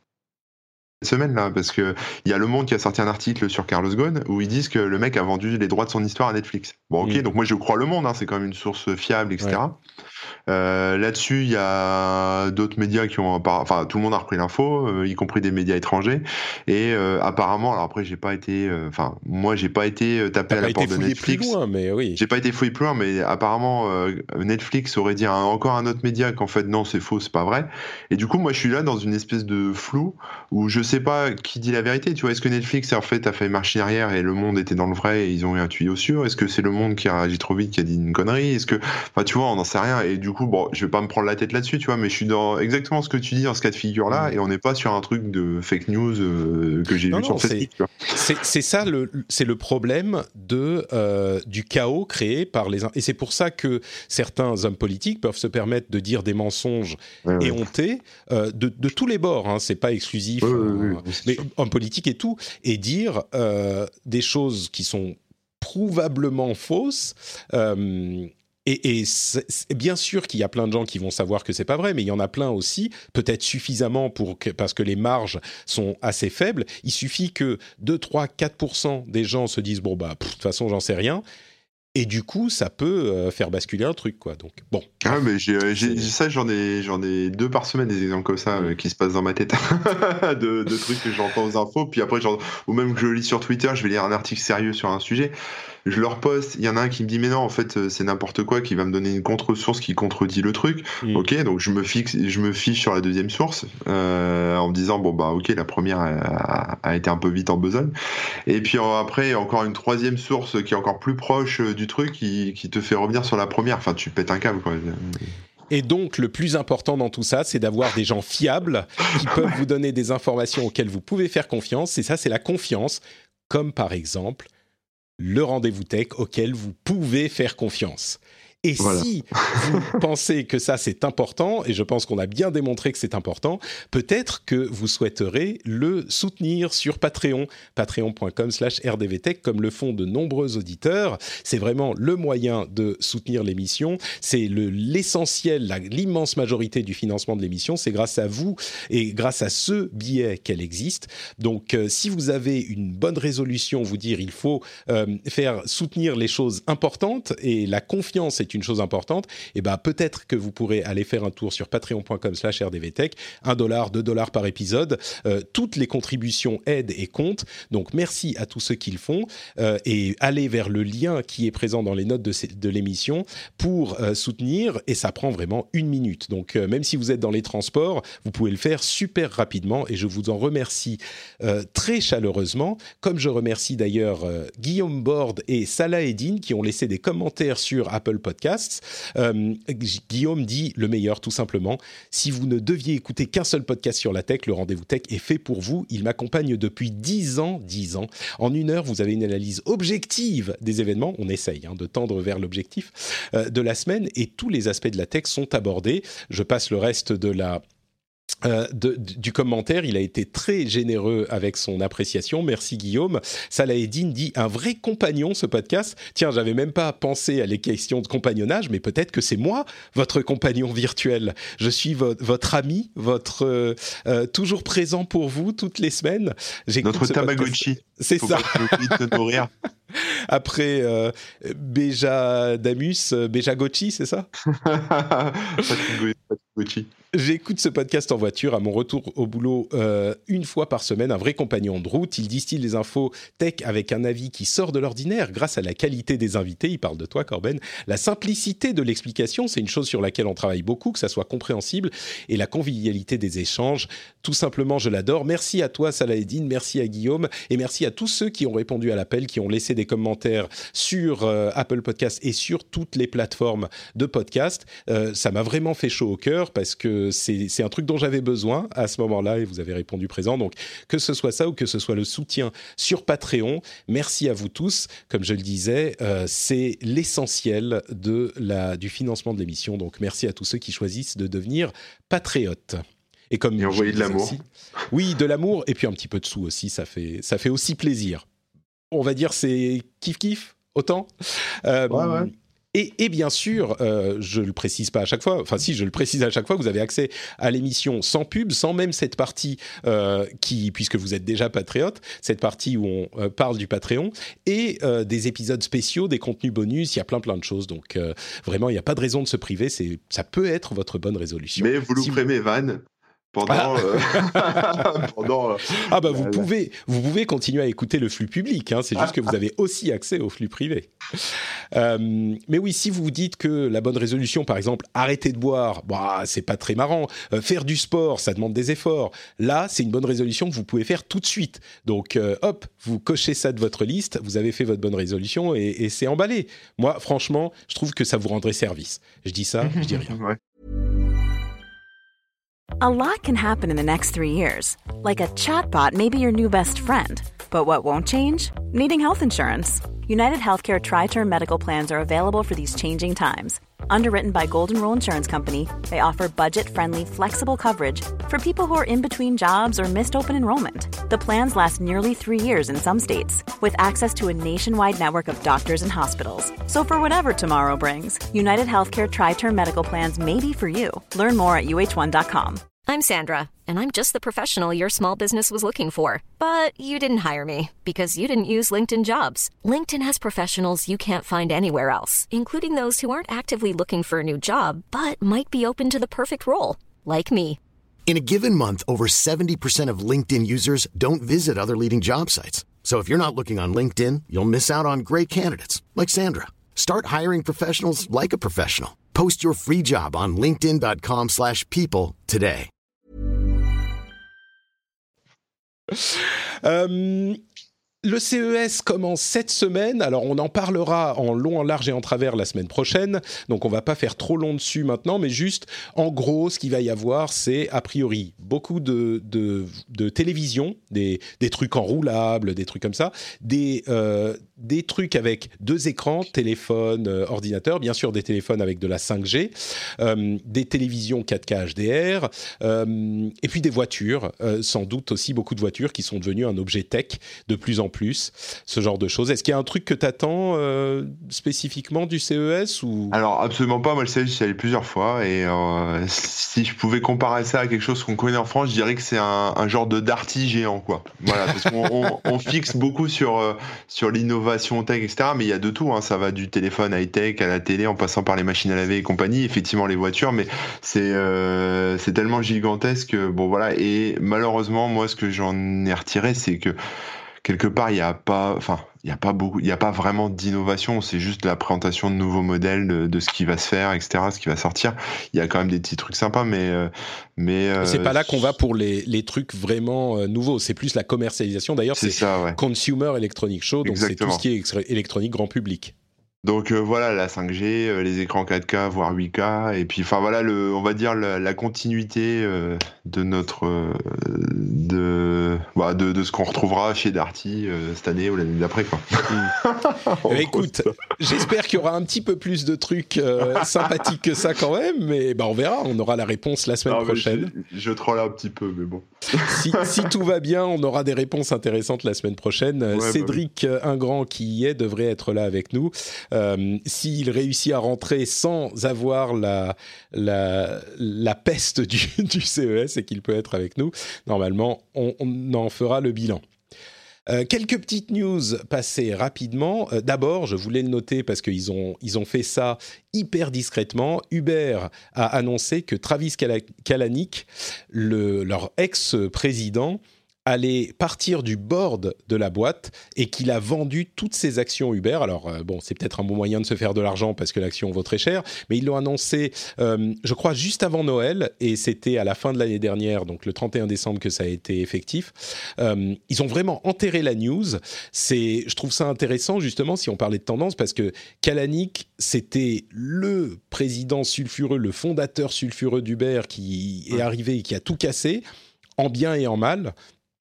semaine là, parce que il y a Le Monde qui a sorti un article sur Carlos Ghosn où ils disent que le mec a vendu les droits de son histoire à Netflix. Bon, ok, mmh. donc moi je crois Le Monde, hein, c'est quand même une source fiable, et cetera. Ouais. Euh, là-dessus, il y a d'autres médias qui ont, enfin, tout le monde a repris l'info, euh, y compris des médias étrangers. Et euh, apparemment, alors après, j'ai pas été, enfin, euh, moi, j'ai pas été tapé à la porte de Netflix. Plus loin, mais oui. J'ai pas été fouillé plus loin, mais apparemment, euh, Netflix aurait dit à un, encore un autre média qu'en fait, non, c'est faux, c'est pas vrai. Et du coup, moi, je suis là dans une espèce de flou où je sais pas qui dit la vérité. Tu vois, est-ce que Netflix, en fait, a fait marche arrière et Le Monde était dans le vrai et ils ont eu un tuyau sûr? Est-ce que c'est Le Monde qui a réagi trop vite, qui a dit une connerie? Est-ce que, enfin, tu vois, on n'en sait rien. Et du coup, bon, je vais pas me prendre la tête là-dessus, tu vois, mais je suis dans exactement ce que tu dis dans ce cas de figure-là, mmh. et on n'est pas sur un truc de fake news euh, que j'ai non, vu non, sur Facebook. C'est, c'est ça, le, c'est le problème de, euh, du chaos créé par les... Et c'est pour ça que certains hommes politiques peuvent se permettre de dire des mensonges ouais, éhontés ouais. Euh, de, de tous les bords, hein, c'est pas exclusif, ouais, euh, ouais, ouais, mais hommes politiques et tout, et dire euh, des choses qui sont prouvablement fausses... Euh, Et, et c'est, c'est bien sûr qu'il y a plein de gens qui vont savoir que c'est pas vrai, mais il y en a plein aussi, peut-être suffisamment pour que, parce que les marges sont assez faibles. Il suffit que deux, trois, quatre pour cent des gens se disent bon bah de toute façon j'en sais rien. Et du coup, ça peut euh, faire basculer un truc, quoi. Donc, bon. Ah, mais j'ai, j'ai, ça, j'en ai, j'en ai deux par semaine, des exemples comme ça, euh, qui se passent dans ma tête. de, de trucs que j'entends aux infos, puis après, genre, ou même que je lis sur Twitter, je vais lire un article sérieux sur un sujet. Je leur poste, il y en a un qui me dit mais non en fait c'est n'importe quoi, qui va me donner une contre-source qui contredit le truc. Mmh. Ok, donc je me fixe, je me fiche sur la deuxième source euh, en me disant bon bah ok la première a, a été un peu vite en besogne. Et puis après encore une troisième source qui est encore plus proche du truc qui, qui te fait revenir sur la première. Enfin tu pètes un câble quoi. Et donc, le plus important dans tout ça, c'est d'avoir des gens fiables qui peuvent vous donner des informations auxquelles vous pouvez faire confiance. Et ça, c'est la confiance, comme par exemple le rendez-vous tech auquel vous pouvez faire confiance. Et voilà. Si vous pensez que ça, c'est important, et je pense qu'on a bien démontré que c'est important, peut-être que vous souhaiterez le soutenir sur Patreon, patreon.com slash rdvtech, comme le font de nombreux auditeurs. C'est vraiment le moyen de soutenir l'émission. C'est le, l'essentiel, la, l'immense majorité du financement de l'émission. C'est grâce à vous et grâce à ce biais qu'elle existe. Donc, euh, si vous avez une bonne résolution, vous dire il faut euh, faire soutenir les choses importantes, et la confiance est une chose importante, et ben peut-être que vous pourrez aller faire un tour sur patreon.com slash rdvtech, un dollar, deux dollars par épisode. Euh, toutes les contributions aident et comptent, donc merci à tous ceux qui le font, euh, et allez vers le lien qui est présent dans les notes de, de l'émission pour euh, soutenir, et ça prend vraiment une minute. Donc euh, même si vous êtes dans les transports, vous pouvez le faire super rapidement, et je vous en remercie euh, très chaleureusement, comme je remercie d'ailleurs euh, Guillaume Borde et Salah Eddine qui ont laissé des commentaires sur Apple Podcasts. Euh, Guillaume dit le meilleur, tout simplement. Si vous ne deviez écouter qu'un seul podcast sur la tech, le Rendez-vous Tech est fait pour vous. Il m'accompagne depuis dix ans, dix ans. En une heure, vous avez une analyse objective des événements. On essaye hein, de tendre vers l'objectif euh, de la semaine, et tous les aspects de la tech sont abordés. Je passe le reste de la Euh, de, du commentaire, il a été très généreux avec son appréciation. Merci Guillaume. Salah Eddine dit un vrai compagnon ce podcast. Tiens, j'avais même pas pensé à les questions de compagnonnage, mais peut-être que c'est moi votre compagnon virtuel. Je suis vo- votre ami, votre euh, euh, toujours présent pour vous toutes les semaines. J'écoute Notre Tamagotchi. C'est Faut ça. Pas te nourrir. Après euh, Béja Damus, euh, Béja Gochi, c'est ça? Gochi. J'écoute ce podcast en voiture à mon retour au boulot euh, une fois par semaine, un vrai compagnon de route. Il distille les infos tech avec un avis qui sort de l'ordinaire grâce à la qualité des invités. Il parle de toi, Corben. La simplicité de l'explication, c'est une chose sur laquelle on travaille beaucoup, que ça soit compréhensible, et la convivialité des échanges. Tout simplement, je l'adore. Merci à toi, Salah Eddine, merci à Guillaume, et merci à tous ceux qui ont répondu à l'appel, qui ont laissé des des commentaires sur euh, Apple Podcast et sur toutes les plateformes de podcast. Euh, ça m'a vraiment fait chaud au cœur parce que c'est, c'est un truc dont j'avais besoin à ce moment-là et vous avez répondu présent. Donc, que ce soit ça ou que ce soit le soutien sur Patreon, merci à vous tous. Comme je le disais, euh, c'est l'essentiel de la, du financement de l'émission. Donc, merci à tous ceux qui choisissent de devenir patriotes. Et comme et envoyer de l'amour. Aussi, oui, de l'amour et puis un petit peu de sous aussi, ça fait, ça fait aussi plaisir. On va dire c'est kiff-kiff, autant. Euh, ouais, ouais. Et, et bien sûr, euh, je ne le précise pas à chaque fois, enfin si, je le précise à chaque fois, vous avez accès à l'émission sans pub, sans même cette partie euh, qui, puisque vous êtes déjà patriote, cette partie où on euh, parle du Patreon, et euh, des épisodes spéciaux, des contenus bonus, il y a plein plein de choses. Donc euh, vraiment, il n'y a pas de raison de se priver, c'est, ça peut être votre bonne résolution. Mais vous louperez si mes vannes. Pendant, ah. euh, pendant euh, ah bah vous pouvez vous pouvez continuer à écouter le flux public, hein, c'est juste que vous avez aussi accès au flux privé. Euh, mais oui, si vous vous dites que la bonne résolution, par exemple, arrêter de boire, bah c'est pas très marrant. Euh, faire du sport, ça demande des efforts. Là, c'est une bonne résolution que vous pouvez faire tout de suite. Donc euh, hop, vous cochez ça de votre liste, vous avez fait votre bonne résolution et, et c'est emballé. Moi, franchement, je trouve que ça vous rendrait service. Je dis ça, je dis rien. Ouais. A lot can happen in the next three years. Like a chatbot may be your new best friend. But what won't change? Needing health insurance. United Healthcare Tri-Term Medical Plans are available for these changing times. Underwritten by Golden Rule Insurance Company, they offer budget-friendly, flexible coverage for people who are in between jobs or missed open enrollment. The plans last nearly three years in some states, with access to a nationwide network of doctors and hospitals. So for whatever tomorrow brings, United Healthcare Tri-Term Medical Plans may be for you. Learn more at U H one dot com. I'm Sandra, and I'm just the professional your small business was looking for. But you didn't hire me because you didn't use LinkedIn Jobs. LinkedIn has professionals you can't find anywhere else, including those who aren't actively looking for a new job, but might be open to the perfect role, like me. In a given month, over seventy percent of LinkedIn users don't visit other leading job sites. So if you're not looking on LinkedIn, you'll miss out on great candidates, like Sandra. Start hiring professionals like a professional. Post your free job on linkedin dot com slash people today. Euh, le C E S commence cette semaine, alors on en parlera en long, en large et en travers la semaine prochaine, donc on va pas faire trop long dessus maintenant, mais juste en gros ce qu'il va y avoir c'est a priori beaucoup de, de, de télévision, des, des trucs enroulables, des trucs comme ça, des, euh, des trucs avec deux écrans, téléphone, euh, ordinateur, bien sûr des téléphones avec de la cinq G, euh, des télévisions quatre K H D R, euh, et puis des voitures, euh, sans doute aussi beaucoup de voitures qui sont devenues un objet tech de plus en plus, ce genre de choses. Est-ce qu'il y a un truc que tu attends euh, spécifiquement du C E S ou... Alors absolument pas, moi le C E S j'y suis allé plusieurs fois et euh, si je pouvais comparer ça à quelque chose qu'on connaît en France, je dirais que c'est un, un genre de Darty géant quoi. Voilà, parce qu'on on, on fixe beaucoup sur, euh, sur l'innovation tech, et cetera. Mais il y a de tout, hein. Ça va du téléphone high-tech à la télé en passant par les machines à laver et compagnie, effectivement les voitures, mais c'est, euh, c'est tellement gigantesque, bon voilà, et malheureusement moi ce que j'en ai retiré c'est que quelque part, il n'y a pas, enfin, il n'y a pas beaucoup, il n'y a pas vraiment d'innovation. C'est juste la présentation de nouveaux modèles, de, de ce qui va se faire, et cetera, ce qui va sortir. Il y a quand même des petits trucs sympas, mais, euh, mais. Euh, c'est pas là qu'on va pour les, les trucs vraiment euh, nouveaux. C'est plus la commercialisation. D'ailleurs, c'est, c'est ça, ouais. Consumer Electronic Show, donc Exactement. C'est tout ce qui est électronique grand public. Donc euh, voilà, la cinq G, euh, les écrans quatre K, voire huit K, et puis enfin voilà, le, on va dire la, la continuité euh, de notre euh, de, bah, de de ce qu'on retrouvera chez Darty euh, cette année ou l'année d'après quoi. Mmh. Écoute, j'espère qu'il y aura un petit peu plus de trucs euh, sympathiques que ça quand même, mais bah on verra, on aura la réponse la semaine non, prochaine. Je, je troll un petit peu, mais bon. si, si tout va bien, on aura des réponses intéressantes la semaine prochaine. Ouais, Cédric bah oui. Ingrand qui y est devrait être là avec nous. Euh, s'il réussit à rentrer sans avoir la, la, la peste du, du C E S et qu'il peut être avec nous, normalement, on, on en fera le bilan. Euh, quelques petites news passées rapidement. Euh, d'abord, je voulais le noter parce qu'ils ont, ils ont fait ça hyper discrètement. Uber a annoncé que Travis Kalanick, le, leur ex-président, allait partir du board de la boîte et qu'il a vendu toutes ses actions Uber. Alors, euh, bon, c'est peut-être un bon moyen de se faire de l'argent parce que l'action vaut très cher, mais ils l'ont annoncé, euh, je crois, juste avant Noël, et c'était à la fin de l'année dernière, donc le trente et un décembre, que ça a été effectif. Euh, ils ont vraiment enterré la news. C'est, je trouve ça intéressant, justement, si on parlait de tendance, parce que Kalanick, c'était le président sulfureux, le fondateur sulfureux d'Uber qui est arrivé et qui a tout cassé, en bien et en mal.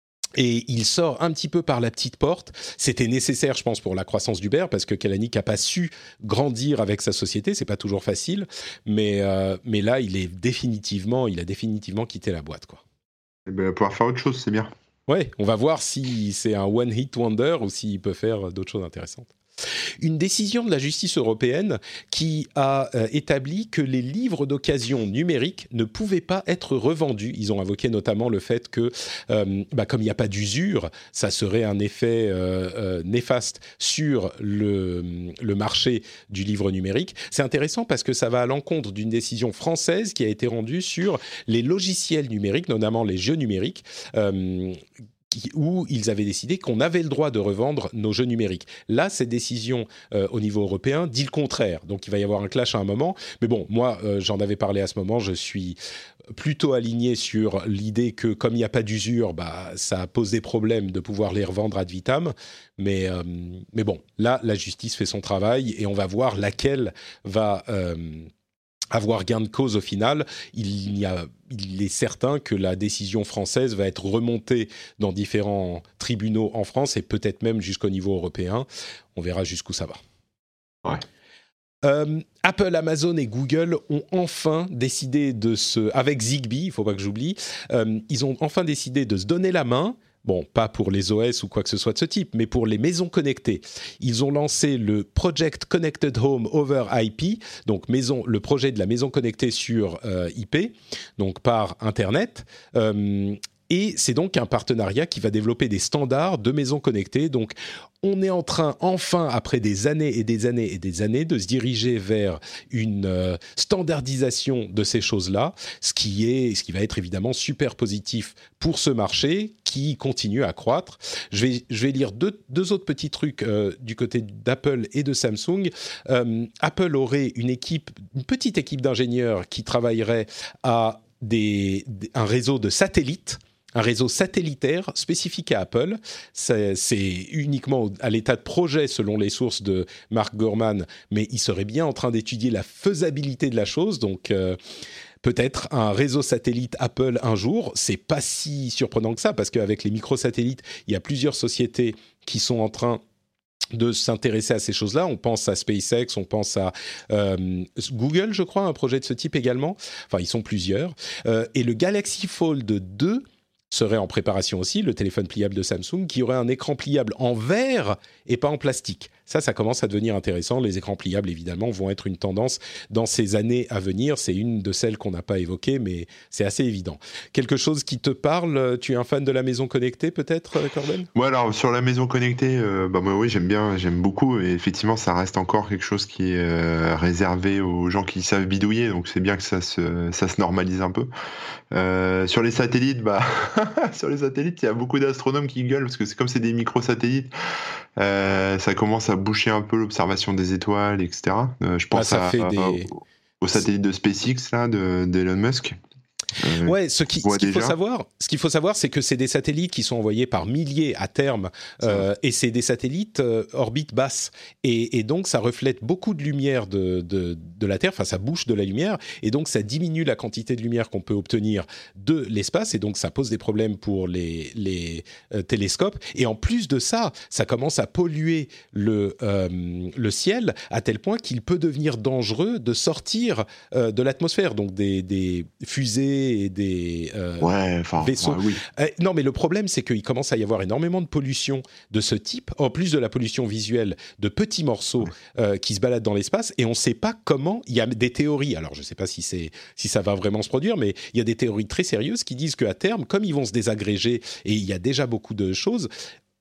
Et il sort un petit peu par la petite porte. C'était nécessaire, je pense, pour la croissance d'Uber, parce que Kalanick n'a pas su grandir avec sa société. C'est pas toujours facile, mais euh, mais là, il est définitivement, il a définitivement quitté la boîte, quoi. Et ben, pouvoir faire autre chose, c'est bien. Ouais, on va voir si c'est un one hit wonder ou s'il peut faire d'autres choses intéressantes. Une décision de la justice européenne qui a euh, établi que les livres d'occasion numériques ne pouvaient pas être revendus. Ils ont invoqué notamment le fait que, euh, bah, comme il n'y a pas d'usure, ça serait un effet euh, euh, néfaste sur le, le marché du livre numérique. C'est intéressant parce que ça va à l'encontre d'une décision française qui a été rendue sur les logiciels numériques, notamment les jeux numériques, euh, où ils avaient décidé qu'on avait le droit de revendre nos jeux numériques. Là, cette décision euh, au niveau européen dit le contraire. Donc, il va y avoir un clash à un moment. Mais bon, moi, euh, j'en avais parlé à ce moment. Je suis plutôt aligné sur l'idée que, comme il n'y a pas d'usure, bah, ça pose des problèmes de pouvoir les revendre ad vitam. Mais, euh, mais bon, là, la justice fait son travail et on va voir laquelle va... Euh, avoir gain de cause au final. Il, y a, il est certain que la décision française va être remontée dans différents tribunaux en France et peut-être même jusqu'au niveau européen. On verra jusqu'où ça va. Ouais. Euh, Apple, Amazon et Google ont enfin décidé de se... Avec Zigbee, il ne faut pas que j'oublie, euh, ils ont enfin décidé de se donner la main. Bon, pas pour les O S ou quoi que ce soit de ce type, mais pour les maisons connectées. Ils ont lancé le Project Connected Home over I P, donc maison, le projet de la maison connectée sur euh, I P, donc par Internet. Euh, et c'est donc un partenariat qui va développer des standards de maisons connectées. Donc, on est en train, enfin, après des années et des années et des années, de se diriger vers une euh, standardisation de ces choses-là, ce qui est, ce qui va être évidemment super positif pour ce marché qui continue à croître. Je vais, je vais lire deux, deux autres petits trucs euh, du côté d'Apple et de Samsung. Euh, Apple aurait une équipe, une petite équipe d'ingénieurs qui travaillerait à des, un réseau de satellites. Un réseau satellitaire spécifique à Apple. C'est, c'est uniquement à l'état de projet selon les sources de Mark Gurman, mais il serait bien en train d'étudier la faisabilité de la chose. Donc, euh, peut-être un réseau satellite Apple un jour. C'est pas si surprenant que ça, parce qu'avec les microsatellites, il y a plusieurs sociétés qui sont en train de s'intéresser à ces choses-là. On pense à SpaceX, on pense à euh, Google, je crois, un projet de ce type également. Enfin, ils sont plusieurs. Euh, et le Galaxy Fold deux serait en préparation aussi, le téléphone pliable de Samsung, qui aurait un écran pliable en verre et pas en plastique. Ça, ça commence à devenir intéressant. Les écrans pliables, évidemment, vont être une tendance dans ces années à venir. C'est une de celles qu'on n'a pas évoquées, mais c'est assez évident. Quelque chose qui te parle? Tu es un fan de la maison connectée, peut-être, Corben? Ouais, alors sur la maison connectée, euh, bah moi oui, j'aime bien, j'aime beaucoup. Et effectivement, ça reste encore quelque chose qui est euh, réservé aux gens qui savent bidouiller. Donc c'est bien que ça se, ça se normalise un peu. Euh, sur les satellites, bah sur les satellites, il y a beaucoup d'astronomes qui gueulent parce que c'est comme c'est des microsatellites. Euh, ça commence à boucher un peu l'observation des étoiles, et cetera. Euh, je pense ah, ça à, fait à, des... au, au satellite de SpaceX là, de, d'Elon Musk. Euh, ouais, ce, qui, ce qu'il faut savoir, ce qu'il faut savoir, c'est que c'est des satellites qui sont envoyés par milliers à terme, euh, et c'est des satellites euh, orbite basse, et, et donc ça reflète beaucoup de lumière de, de, de la Terre, enfin ça bouche de la lumière, et donc ça diminue la quantité de lumière qu'on peut obtenir de l'espace, et donc ça pose des problèmes pour les, les euh, télescopes. Et en plus de ça, ça commence à polluer le, euh, le ciel à tel point qu'il peut devenir dangereux de sortir euh, de l'atmosphère, donc des, des fusées et des euh, ouais, vaisseaux. Ouais, oui. Euh, non, mais le problème, c'est qu'il commence à y avoir énormément de pollution de ce type, en plus de la pollution visuelle de petits morceaux euh, qui se baladent dans l'espace, et on ne sait pas comment. Il y a des théories, alors je ne sais pas si, c'est, si ça va vraiment se produire, mais il y a des théories très sérieuses qui disent qu'à terme, comme ils vont se désagréger, et il y a déjà beaucoup de choses,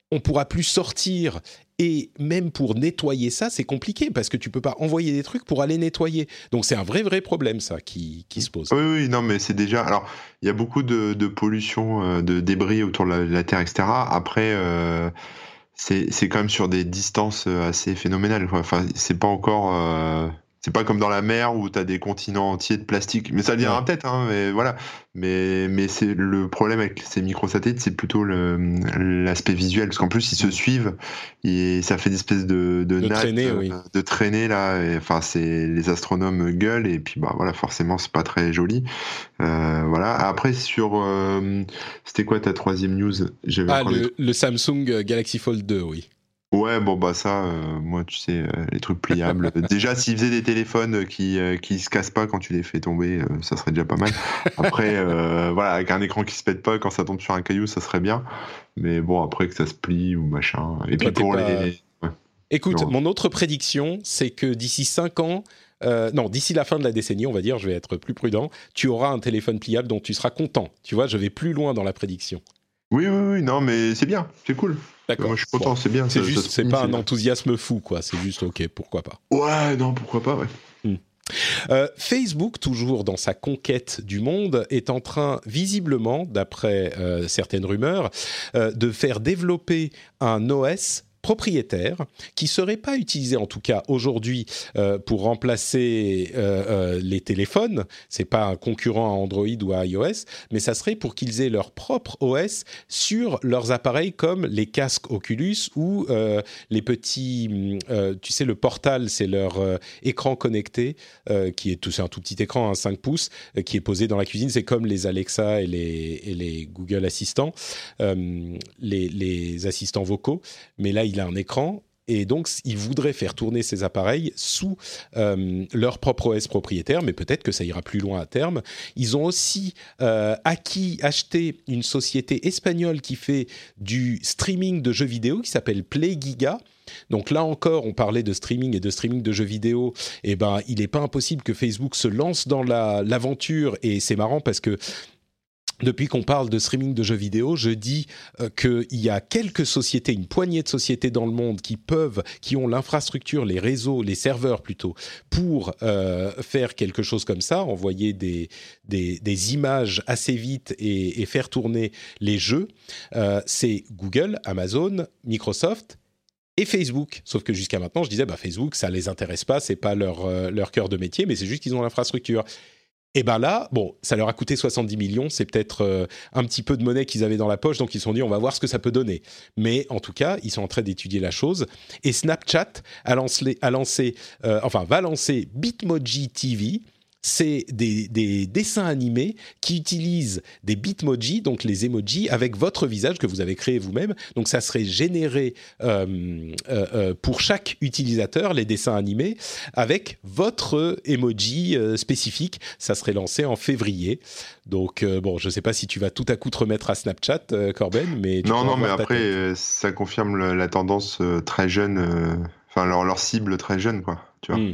on pourra plus sortir. Et même pour nettoyer ça, c'est compliqué parce que tu peux pas envoyer des trucs pour aller nettoyer. Donc c'est un vrai vrai problème ça qui, qui se pose. Oui, oui, non, mais c'est déjà. Alors, il y a beaucoup de, de pollution, euh, de débris autour de la, la Terre, et cetera. Après, euh, c'est, c'est quand même sur des distances assez phénoménales, quoi. Enfin, c'est pas encore. Euh, c'est pas comme dans la mer où t'as des continents entiers de plastique. Mais ça viendra ouais. peut-être, hein, mais voilà. Mais, mais c'est le problème avec ces microsatellites, c'est plutôt le, l'aspect visuel, parce qu'en plus ils se suivent et ça fait des espèces de, de, de nattes, traîner, de, oui. de traîner là. Et, enfin, c'est les astronomes gueulent et puis bah voilà, forcément c'est pas très joli. Euh, voilà. Après sur, euh, c'était quoi ta troisième news? J'avais ah le, le Samsung Galaxy Fold deux, oui. Ouais, bon bah ça, euh, moi tu sais, euh, les trucs pliables. Déjà, s'ils faisaient des téléphones qui euh, qui se cassent pas quand tu les fais tomber, euh, ça serait déjà pas mal. Après, euh, voilà, avec un écran qui se pète pas quand ça tombe sur un caillou, ça serait bien. Mais bon, après que ça se plie ou machin. Et Toi, puis pour pas... les. Ouais. Écoute, non. Mon autre prédiction, c'est que d'ici cinq ans. Euh, non, d'ici la fin de la décennie, on va dire, je vais être plus prudent, tu auras un téléphone pliable dont tu seras content. Tu vois, je vais plus loin dans la prédiction. Oui, oui, oui, non, mais c'est bien, c'est cool. D'accord. Moi, je suis content, bon. c'est bien. C'est ça, juste, ça c'est finit, pas c'est un bien. enthousiasme fou, quoi. C'est juste, ok, pourquoi pas. Ouais, non, pourquoi pas, ouais. Hmm. Euh, Facebook, toujours dans sa conquête du monde, est en train, visiblement, d'après euh, certaines rumeurs, euh, de faire développer un O S propriétaire qui serait pas utilisé en tout cas aujourd'hui euh, pour remplacer euh, euh, les téléphones. C'est pas un concurrent à Android ou à iOS, mais ça serait pour qu'ils aient leur propre O S sur leurs appareils comme les casques Oculus ou euh, les petits, euh, tu sais, le Portal, c'est leur euh, écran connecté euh, qui est tout, c'est un tout petit écran, un cinq pouces, euh, qui est posé dans la cuisine. C'est comme les Alexa et les, et les Google Assistants, euh, les, les assistants vocaux, mais là il a un écran et donc ils voudraient faire tourner ces appareils sous euh, leur propre O S propriétaire, mais peut-être que ça ira plus loin à terme. Ils ont aussi euh, acquis, acheté une société espagnole qui fait du streaming de jeux vidéo qui s'appelle PlayGiga. Donc là encore, on parlait de streaming et de streaming de jeux vidéo. Et ben, il n'est pas impossible que Facebook se lance dans la, l'aventure et c'est marrant parce que depuis qu'on parle de streaming de jeux vidéo, je dis euh, qu'il y a quelques sociétés, une poignée de sociétés dans le monde qui peuvent, qui ont l'infrastructure, les réseaux, les serveurs plutôt, pour euh, faire quelque chose comme ça, envoyer des, des, des images assez vite et, et faire tourner les jeux. Euh, c'est Google, Amazon, Microsoft et Facebook. Sauf que jusqu'à maintenant, je disais, bah, Facebook, ça les intéresse pas, c'est pas leur, euh, leur cœur de métier, mais c'est juste qu'ils ont l'infrastructure. Et ben là, bon, ça leur a coûté soixante-dix millions, c'est peut-être euh, un petit peu de monnaie qu'ils avaient dans la poche, donc ils se sont dit on va voir ce que ça peut donner. Mais en tout cas, ils sont en train d'étudier la chose. Et Snapchat a lancé, a lancé euh, enfin va lancer Bitmoji T V. C'est des, des dessins animés qui utilisent des bitmojis, donc les emojis, avec votre visage que vous avez créé vous-même. Donc ça serait généré euh, euh, pour chaque utilisateur, les dessins animés, avec votre emoji euh, spécifique. Ça serait lancé en février. Donc euh, bon, je ne sais pas si tu vas tout à coup te remettre à Snapchat, euh, Corben, mais... Tu non, non, mais après, euh, ça confirme le, la tendance euh, très jeune, enfin euh, leur, leur cible très jeune, quoi, tu vois. Mm.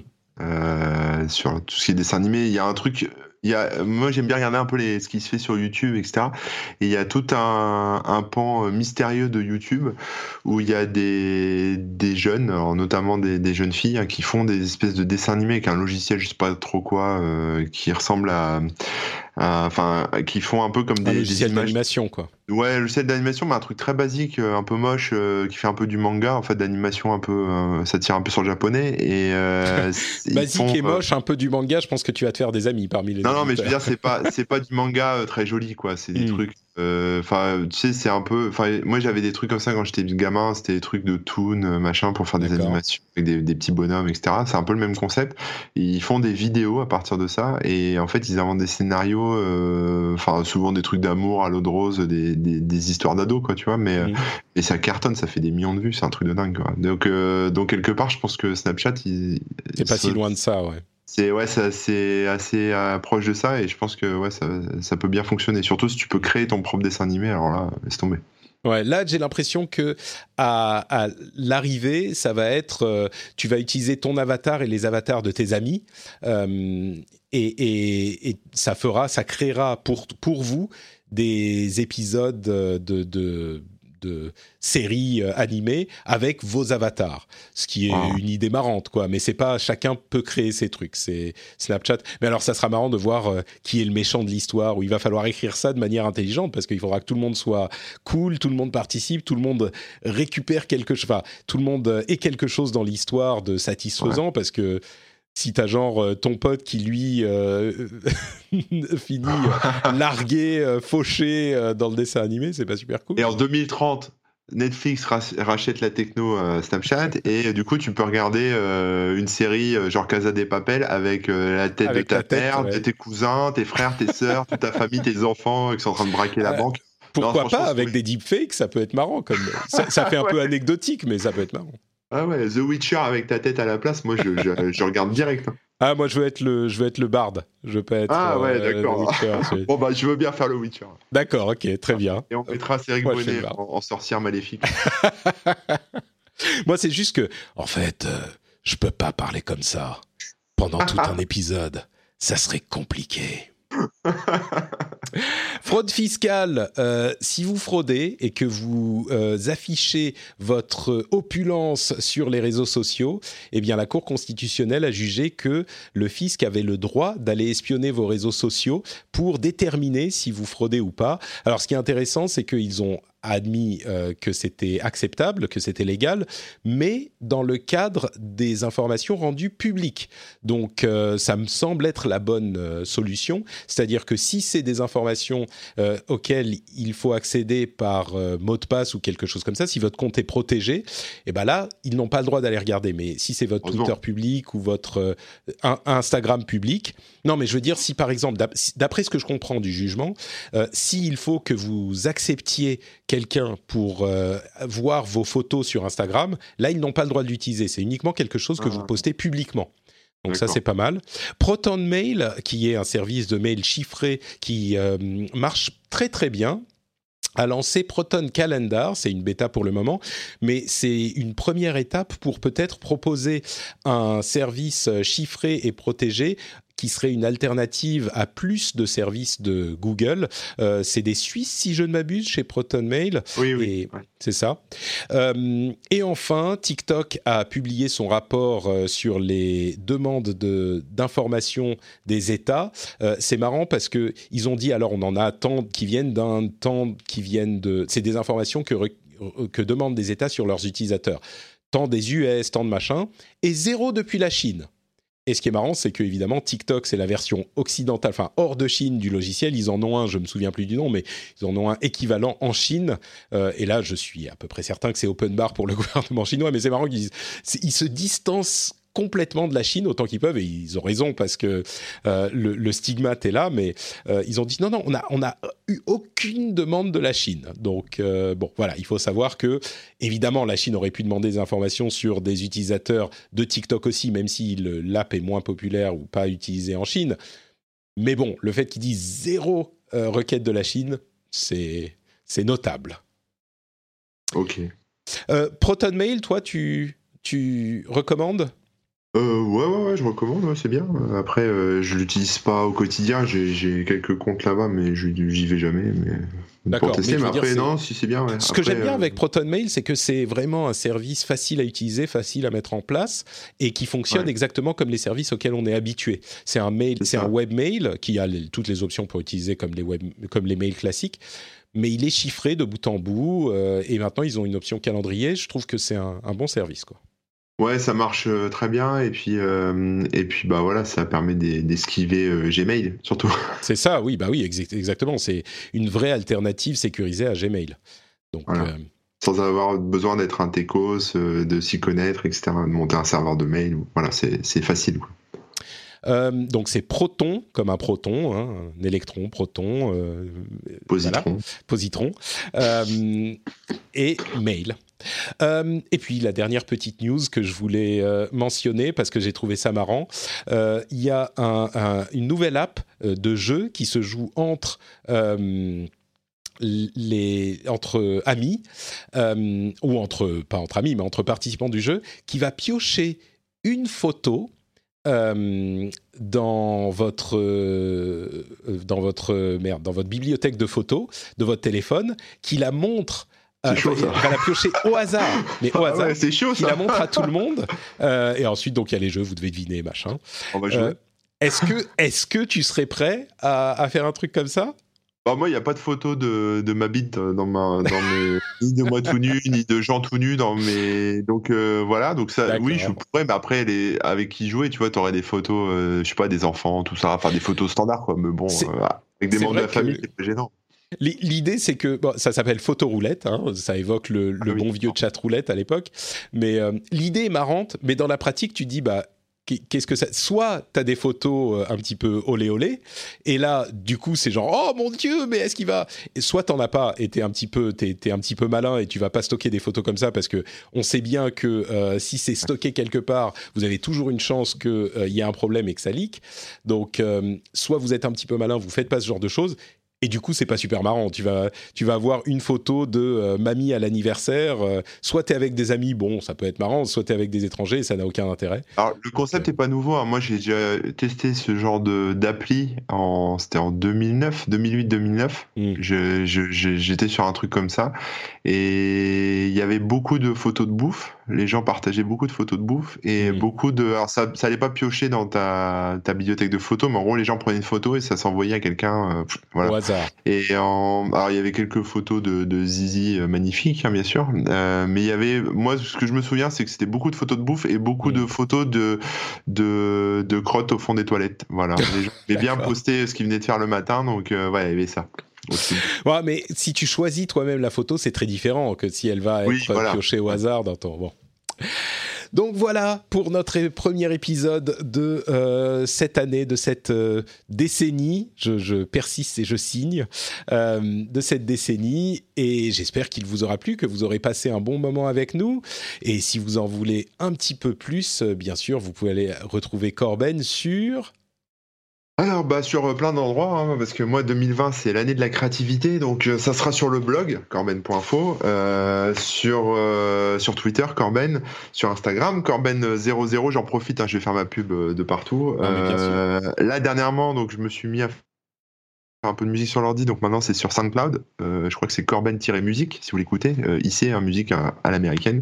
Euh, sur tout ce qui est dessin animé, il y a un truc, il y a, moi j'aime bien regarder un peu les, ce qui se fait sur YouTube, et cetera. Et il y a tout un, un pan mystérieux de YouTube où il y a des, des jeunes, alors notamment des, des jeunes filles, hein, qui font des espèces de dessins animés avec un logiciel, je sais pas trop quoi, euh, qui ressemble à, enfin, qui font un peu comme des, un logiciel des images d'animation, quoi. Ouais, logiciel d'animation, mais un truc très basique, un peu moche, euh, qui fait un peu du manga, en fait, d'animation un peu, euh, ça tire un peu sur le japonais et euh, basique font, et moche, euh... un peu du manga. Je pense que tu vas te faire des amis parmi les. Non, non, mais je veux dire, c'est pas, c'est pas du manga euh, très joli, quoi. C'est des mm. trucs. Enfin, euh, tu sais, c'est un peu. Enfin, moi, j'avais des trucs comme ça quand j'étais gamin. C'était des trucs de toon, machin, pour faire des D'accord. animations avec des, des petits bonhommes, et cetera. C'est un peu le même concept. Et ils font des vidéos à partir de ça, et en fait, ils inventent des scénarios. Enfin, euh, souvent des trucs d'amour à l'eau de rose, des, des, des histoires d'ados, quoi, tu vois. Mais mm. et ça cartonne, ça fait des millions de vues. C'est un truc de dingue, quoi. Donc, euh, donc quelque part, je pense que Snapchat, il, c'est pas ça, si loin de ça, ouais. C'est ouais, c'est assez, assez euh, proche de ça et je pense que ouais, ça, ça peut bien fonctionner. Surtout si tu peux créer ton propre dessin animé, alors là, laisse tomber. Ouais, là, j'ai l'impression que à, à l'arrivée, ça va être, euh, tu vas utiliser ton avatar et les avatars de tes amis, euh, et, et, et ça fera, ça créera pour pour vous des épisodes de, de de séries euh, animées avec vos avatars, ce qui est wow. une idée marrante, quoi. Mais c'est pas chacun peut créer ses trucs, c'est Snapchat. Mais alors ça sera marrant de voir euh, qui est le méchant de l'histoire, où il va falloir écrire ça de manière intelligente parce qu'il faudra que tout le monde soit cool, tout le monde participe, tout le monde récupère quelque chose, enfin tout le monde ait quelque chose dans l'histoire de satisfaisant, ouais. parce que si t'as genre euh, ton pote qui lui euh, finit euh, largué, euh, fauché euh, dans le dessin animé, c'est pas super cool. Et en deux mille trente, Netflix rach- rachète la techno euh, Snapchat et euh, du coup tu peux regarder euh, une série euh, genre Casa de Papel avec euh, la tête avec de ta mère, ouais. de tes cousins, tes frères, tes sœurs, toute ta famille, tes enfants qui sont en train de braquer la euh, banque. Pourquoi non, pas avec oui. des deepfakes, ça peut être marrant. Comme ça, ça fait un ouais. peu anecdotique, mais ça peut être marrant. Ah ouais, The Witcher avec ta tête à la place, moi je, je, je regarde direct. Ah, moi je veux être le, je veux être le barde. Je veux pas être. Ah ouais, euh, d'accord. Witcher, bon bah je veux bien faire le Witcher. D'accord, ok, très bien. Et on mettra Cédric Bonnet en, en sorcière maléfique. Moi c'est juste que, en fait, euh, je peux pas parler comme ça pendant tout un épisode. Ça serait compliqué. Fraude fiscale, euh, si vous fraudez et que vous euh, affichez votre opulence sur les réseaux sociaux, eh bien la Cour constitutionnelle a jugé que le fisc avait le droit d'aller espionner vos réseaux sociaux pour déterminer si vous fraudez ou pas. Alors ce qui est intéressant, c'est qu'ils ont admis euh, que c'était acceptable, que c'était légal, mais dans le cadre des informations rendues publiques. Donc, euh, ça me semble être la bonne euh, solution. C'est-à-dire que si c'est des informations euh, auxquelles il faut accéder par euh, mot de passe ou quelque chose comme ça, si votre compte est protégé, eh ben là, ils n'ont pas le droit d'aller regarder. Mais si c'est votre Twitter public ou votre euh, un, Instagram public, non, mais je veux dire, si par exemple, d'après ce que je comprends du jugement, euh, s'il faut que vous acceptiez quelqu'un pour euh, voir vos photos sur Instagram, là, ils n'ont pas le droit de l'utiliser. C'est uniquement quelque chose que ah. vous postez publiquement. Donc D'accord. ça, c'est pas mal. Proton Mail, qui est un service de mail chiffré qui euh, marche très, très bien, a lancé Proton Calendar, c'est une bêta pour le moment, mais c'est une première étape pour peut-être proposer un service chiffré et protégé qui serait une alternative à plus de services de Google. Euh, c'est des Suisses, si je ne m'abuse, chez Proton Mail. Oui, oui. Et ouais. C'est ça. Euh, et enfin, TikTok a publié son rapport euh, sur les demandes de, d'informations des États. Euh, c'est marrant parce qu'ils ont dit, alors on en a tant qui viennent d'un temps qui viennent de... C'est des informations que, que demandent des États sur leurs utilisateurs. Tant des U S, tant de machin, et zéro depuis la Chine. Et ce qui est marrant, c'est que évidemment TikTok, c'est la version occidentale, enfin hors de Chine du logiciel. Ils en ont un, je me souviens plus du nom, mais ils en ont un équivalent en Chine. Euh, et là, je suis à peu près certain que c'est open bar pour le gouvernement chinois. Mais c'est marrant qu'ils ils se distancent complètement de la Chine autant qu'ils peuvent, et ils ont raison parce que euh, le, le stigmate est là, mais euh, ils ont dit non, non, on n'a on a eu aucune demande de la Chine. Donc, euh, bon, voilà, il faut savoir que, évidemment, la Chine aurait pu demander des informations sur des utilisateurs de TikTok aussi, même si le, l'app est moins populaire ou pas utilisé en Chine. Mais bon, le fait qu'ils disent zéro euh, requête de la Chine, c'est, c'est notable. Ok. Euh, Proton Mail, toi, tu, tu recommandes ? Euh, ouais, ouais, ouais, je recommande, ouais, c'est bien. Après, euh, je l'utilise pas au quotidien, j'ai, j'ai quelques comptes là-bas, mais je, j'y vais jamais. Mais... D'accord, pour tester, mais, mais après, dire, non, si c'est bien. Ouais. Ce après, que j'aime bien euh... avec Proton Mail, c'est que c'est vraiment un service facile à utiliser, facile à mettre en place, et qui fonctionne ouais. exactement comme les services auxquels on est habitué. C'est un mail, c'est, c'est un webmail qui a les, toutes les options pour utiliser comme les web, comme les mails classiques. Mais il est chiffré de bout en bout, euh, et maintenant ils ont une option calendrier. Je trouve que c'est un, un bon service, quoi. Ouais, ça marche euh, très bien, et puis euh, et puis bah voilà, ça permet d'es- d'esquiver euh, Gmail surtout. C'est ça, oui, bah oui, ex- exactement. C'est une vraie alternative sécurisée à Gmail. Donc, voilà. euh... sans avoir besoin d'être un techos, euh, de s'y connaître, et cetera, de monter un serveur de mail, voilà, c'est c'est facile, quoi. Euh, donc c'est proton, comme un proton, hein, un électron, proton, euh, positron, voilà, positron, euh, et mail. Euh, et puis la dernière petite news que je voulais euh, mentionner parce que j'ai trouvé ça marrant, euh, il y a un, un, une nouvelle app euh, de jeu qui se joue entre euh, les entre amis euh, ou entre pas entre amis mais entre participants du jeu, qui va piocher une photo Euh, dans votre euh, dans votre merde dans votre bibliothèque de photos de votre téléphone, qui la montre C'est euh, chaud, ça. Il va la piocher au hasard, mais au ah hasard. Ouais, c'est chaud, ça. Il la montre à tout le monde. Euh, et ensuite, donc, il y a les jeux, vous devez deviner, machin. On va jouer. Euh, est-ce que, est-ce que tu serais prêt à, à faire un truc comme ça ? Bah, moi, il n'y a pas de photo de, de ma bite dans, ma, dans mes... ni de moi tout nu, ni de gens tout nus dans mes... Donc, euh, voilà. Donc, ça, D'accord. oui, je pourrais, mais après, les... avec qui jouer, tu vois, tu aurais des photos, euh, je sais pas, des enfants, tout ça. Enfin, des photos standards, quoi. Mais bon, euh, avec des membres de la famille, que... c'est pas gênant. L'idée, c'est que bon, ça s'appelle photoroulette, hein, ça évoque le, le ah, oui, bon vieux chat roulette à l'époque. Mais euh, l'idée est marrante, mais dans la pratique, tu dis, bah, qu'est-ce que ça... Soit tu as des photos un petit peu olé olé, et là, du coup, c'est genre, oh mon Dieu, mais est-ce qu'il va... Et soit t'en as pas, et t'es un petit peu, t'es, t'es un petit peu malin, et tu vas pas stocker des photos comme ça, parce que on sait bien que euh, si c'est stocké quelque part, vous avez toujours une chance qu'il euh, y ait un problème et que ça leak. Donc, euh, soit vous êtes un petit peu malin, vous faites pas ce genre de choses. Et du coup, c'est pas super marrant. Tu vas, tu vas avoir une photo de euh, mamie à l'anniversaire. Euh, soit t'es avec des amis, bon, ça peut être marrant. Soit t'es avec des étrangers, ça n'a aucun intérêt. Alors, le concept est pas nouveau. Hein. Moi, j'ai déjà testé ce genre de d'appli. En, c'était en deux mille neuf, deux mille huit, deux mille neuf. Mm. Je, je, je, j'étais sur un truc comme ça. Et il y avait beaucoup de photos de bouffe. Les gens partageaient beaucoup de photos de bouffe. Et mm. beaucoup de... Alors, ça, ça allait pas piocher dans ta, ta bibliothèque de photos, mais en gros, les gens prenaient une photo et ça s'envoyait à quelqu'un. Euh, voilà. Ouais, Et en... alors il y avait quelques photos de, de Zizi euh, magnifiques, hein, bien sûr, euh, mais il y avait, moi ce que je me souviens, c'est que c'était beaucoup de photos de bouffe et beaucoup mmh. de photos de, de, de crottes au fond des toilettes. Voilà, les gens avaient bien posté ce qu'ils venaient de faire le matin, donc euh, ouais, il y avait ça. Aussi. Ouais, mais si tu choisis toi-même la photo, c'est très différent que si elle va être oui, voilà. piochée au hasard dans ton... Bon. Donc voilà pour notre premier épisode de euh, cette année, de cette euh, décennie. Je, je persiste et je signe euh, de cette décennie. Et j'espère qu'il vous aura plu, que vous aurez passé un bon moment avec nous. Et si vous en voulez un petit peu plus, euh, bien sûr, vous pouvez aller retrouver Corben sur... Alors bah sur plein d'endroits, hein, parce que moi deux mille vingt c'est l'année de la créativité, donc euh, ça sera sur le blog corben point info, euh, sur euh, sur Twitter Corben, sur Instagram Corben zéro zéro, j'en profite, hein, je vais faire ma pub de partout. Ah, euh, là dernièrement donc je me suis mis à faire un peu de musique sur l'ordi, donc maintenant c'est sur SoundCloud, euh, je crois que c'est Corben-musique si vous l'écoutez, euh, ici hein, musique à, à l'américaine.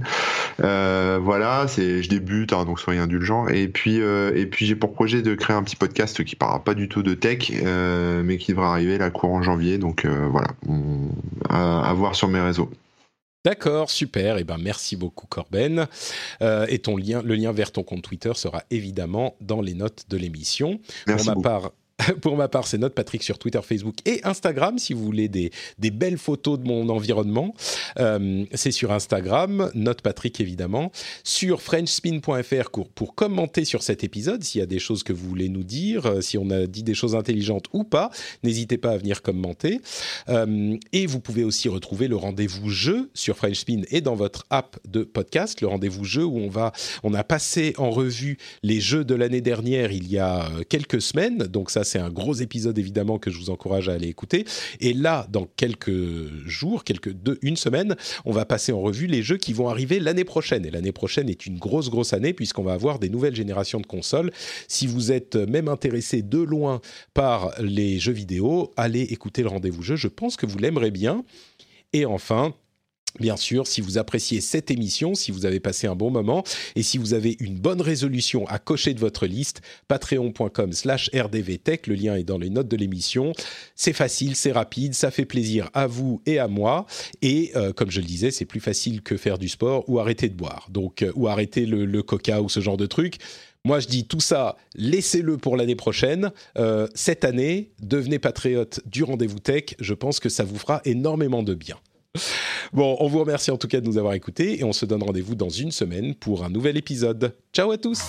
Euh, voilà, c'est, je débute, hein, donc soyez indulgents. Et puis, euh, et puis j'ai pour projet de créer un petit podcast qui parlera pas du tout de tech, euh, mais qui devrait arriver là courant janvier, donc euh, voilà, on, à, à voir sur mes réseaux. D'accord, super. Eh ben, merci beaucoup, Corben. Euh, et ton lien, le lien vers ton compte Twitter sera évidemment dans les notes de l'émission. Merci pour ma beaucoup. part. Pour ma part, c'est Note Patrick sur Twitter, Facebook et Instagram. Si vous voulez des, des belles photos de mon environnement, euh, c'est sur Instagram, Note Patrick évidemment. Sur french spin point f r pour, pour commenter sur cet épisode, s'il y a des choses que vous voulez nous dire, euh, si on a dit des choses intelligentes ou pas, n'hésitez pas à venir commenter. Euh, et vous pouvez aussi retrouver le rendez-vous jeu sur French Spin et dans votre app de podcast, le rendez-vous jeu où on va, on a passé en revue les jeux de l'année dernière il y a quelques semaines. Donc ça, c'est un gros épisode évidemment que je vous encourage à aller écouter. Et là, dans quelques jours, quelques deux, une semaine, on va passer en revue les jeux qui vont arriver l'année prochaine. Et l'année prochaine est une grosse, grosse année puisqu'on va avoir des nouvelles générations de consoles. Si vous êtes même intéressé de loin par les jeux vidéo, allez écouter le rendez-vous jeu. Je pense que vous l'aimerez bien. Et enfin... Bien sûr, si vous appréciez cette émission, si vous avez passé un bon moment et si vous avez une bonne résolution à cocher de votre liste, patreon point com slash r d v tech, le lien est dans les notes de l'émission. C'est facile, c'est rapide, ça fait plaisir à vous et à moi. Et euh, comme je le disais, c'est plus facile que faire du sport ou arrêter de boire, donc euh, ou arrêter le, le coca ou ce genre de truc. Moi, je dis tout ça, laissez-le pour l'année prochaine. Euh, cette année, devenez patriote du Rendez-vous Tech. Je pense que ça vous fera énormément de bien. Bon, on vous remercie en tout cas de nous avoir écoutés et on se donne rendez-vous dans une semaine pour un nouvel épisode. Ciao à tous!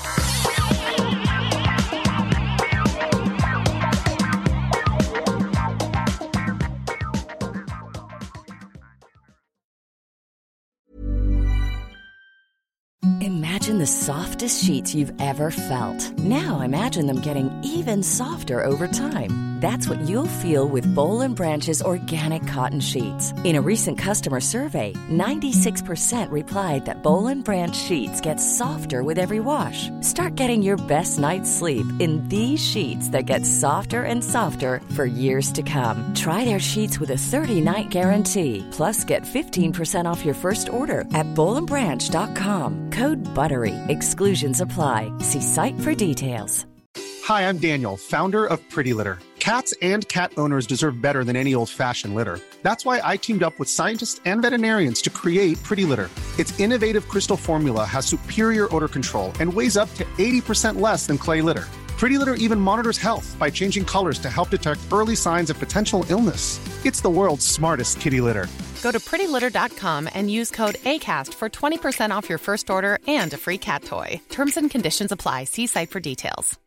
Imagine the softest sheets you've ever felt. Now imagine them getting even softer over time. That's what you'll feel with Boll and Branch's organic cotton sheets. In a recent customer survey, ninety-six percent replied that Boll and Branch sheets get softer with every wash. Start getting your best night's sleep in these sheets that get softer and softer for years to come. Try their sheets with a thirty-night guarantee. Plus, get fifteen percent off your first order at boll and branch dot com. Code BUTTERY. Exclusions apply. See site for details. Hi, I'm Daniel, founder of Pretty Litter. Cats and cat owners deserve better than any old-fashioned litter. That's why I teamed up with scientists and veterinarians to create Pretty Litter. Its innovative crystal formula has superior odor control and weighs up to eighty percent less than clay litter. Pretty Litter even monitors health by changing colors to help detect early signs of potential illness. It's the world's smartest kitty litter. Go to pretty litter dot com and use code ACAST for twenty percent off your first order and a free cat toy. Terms and conditions apply. See site for details.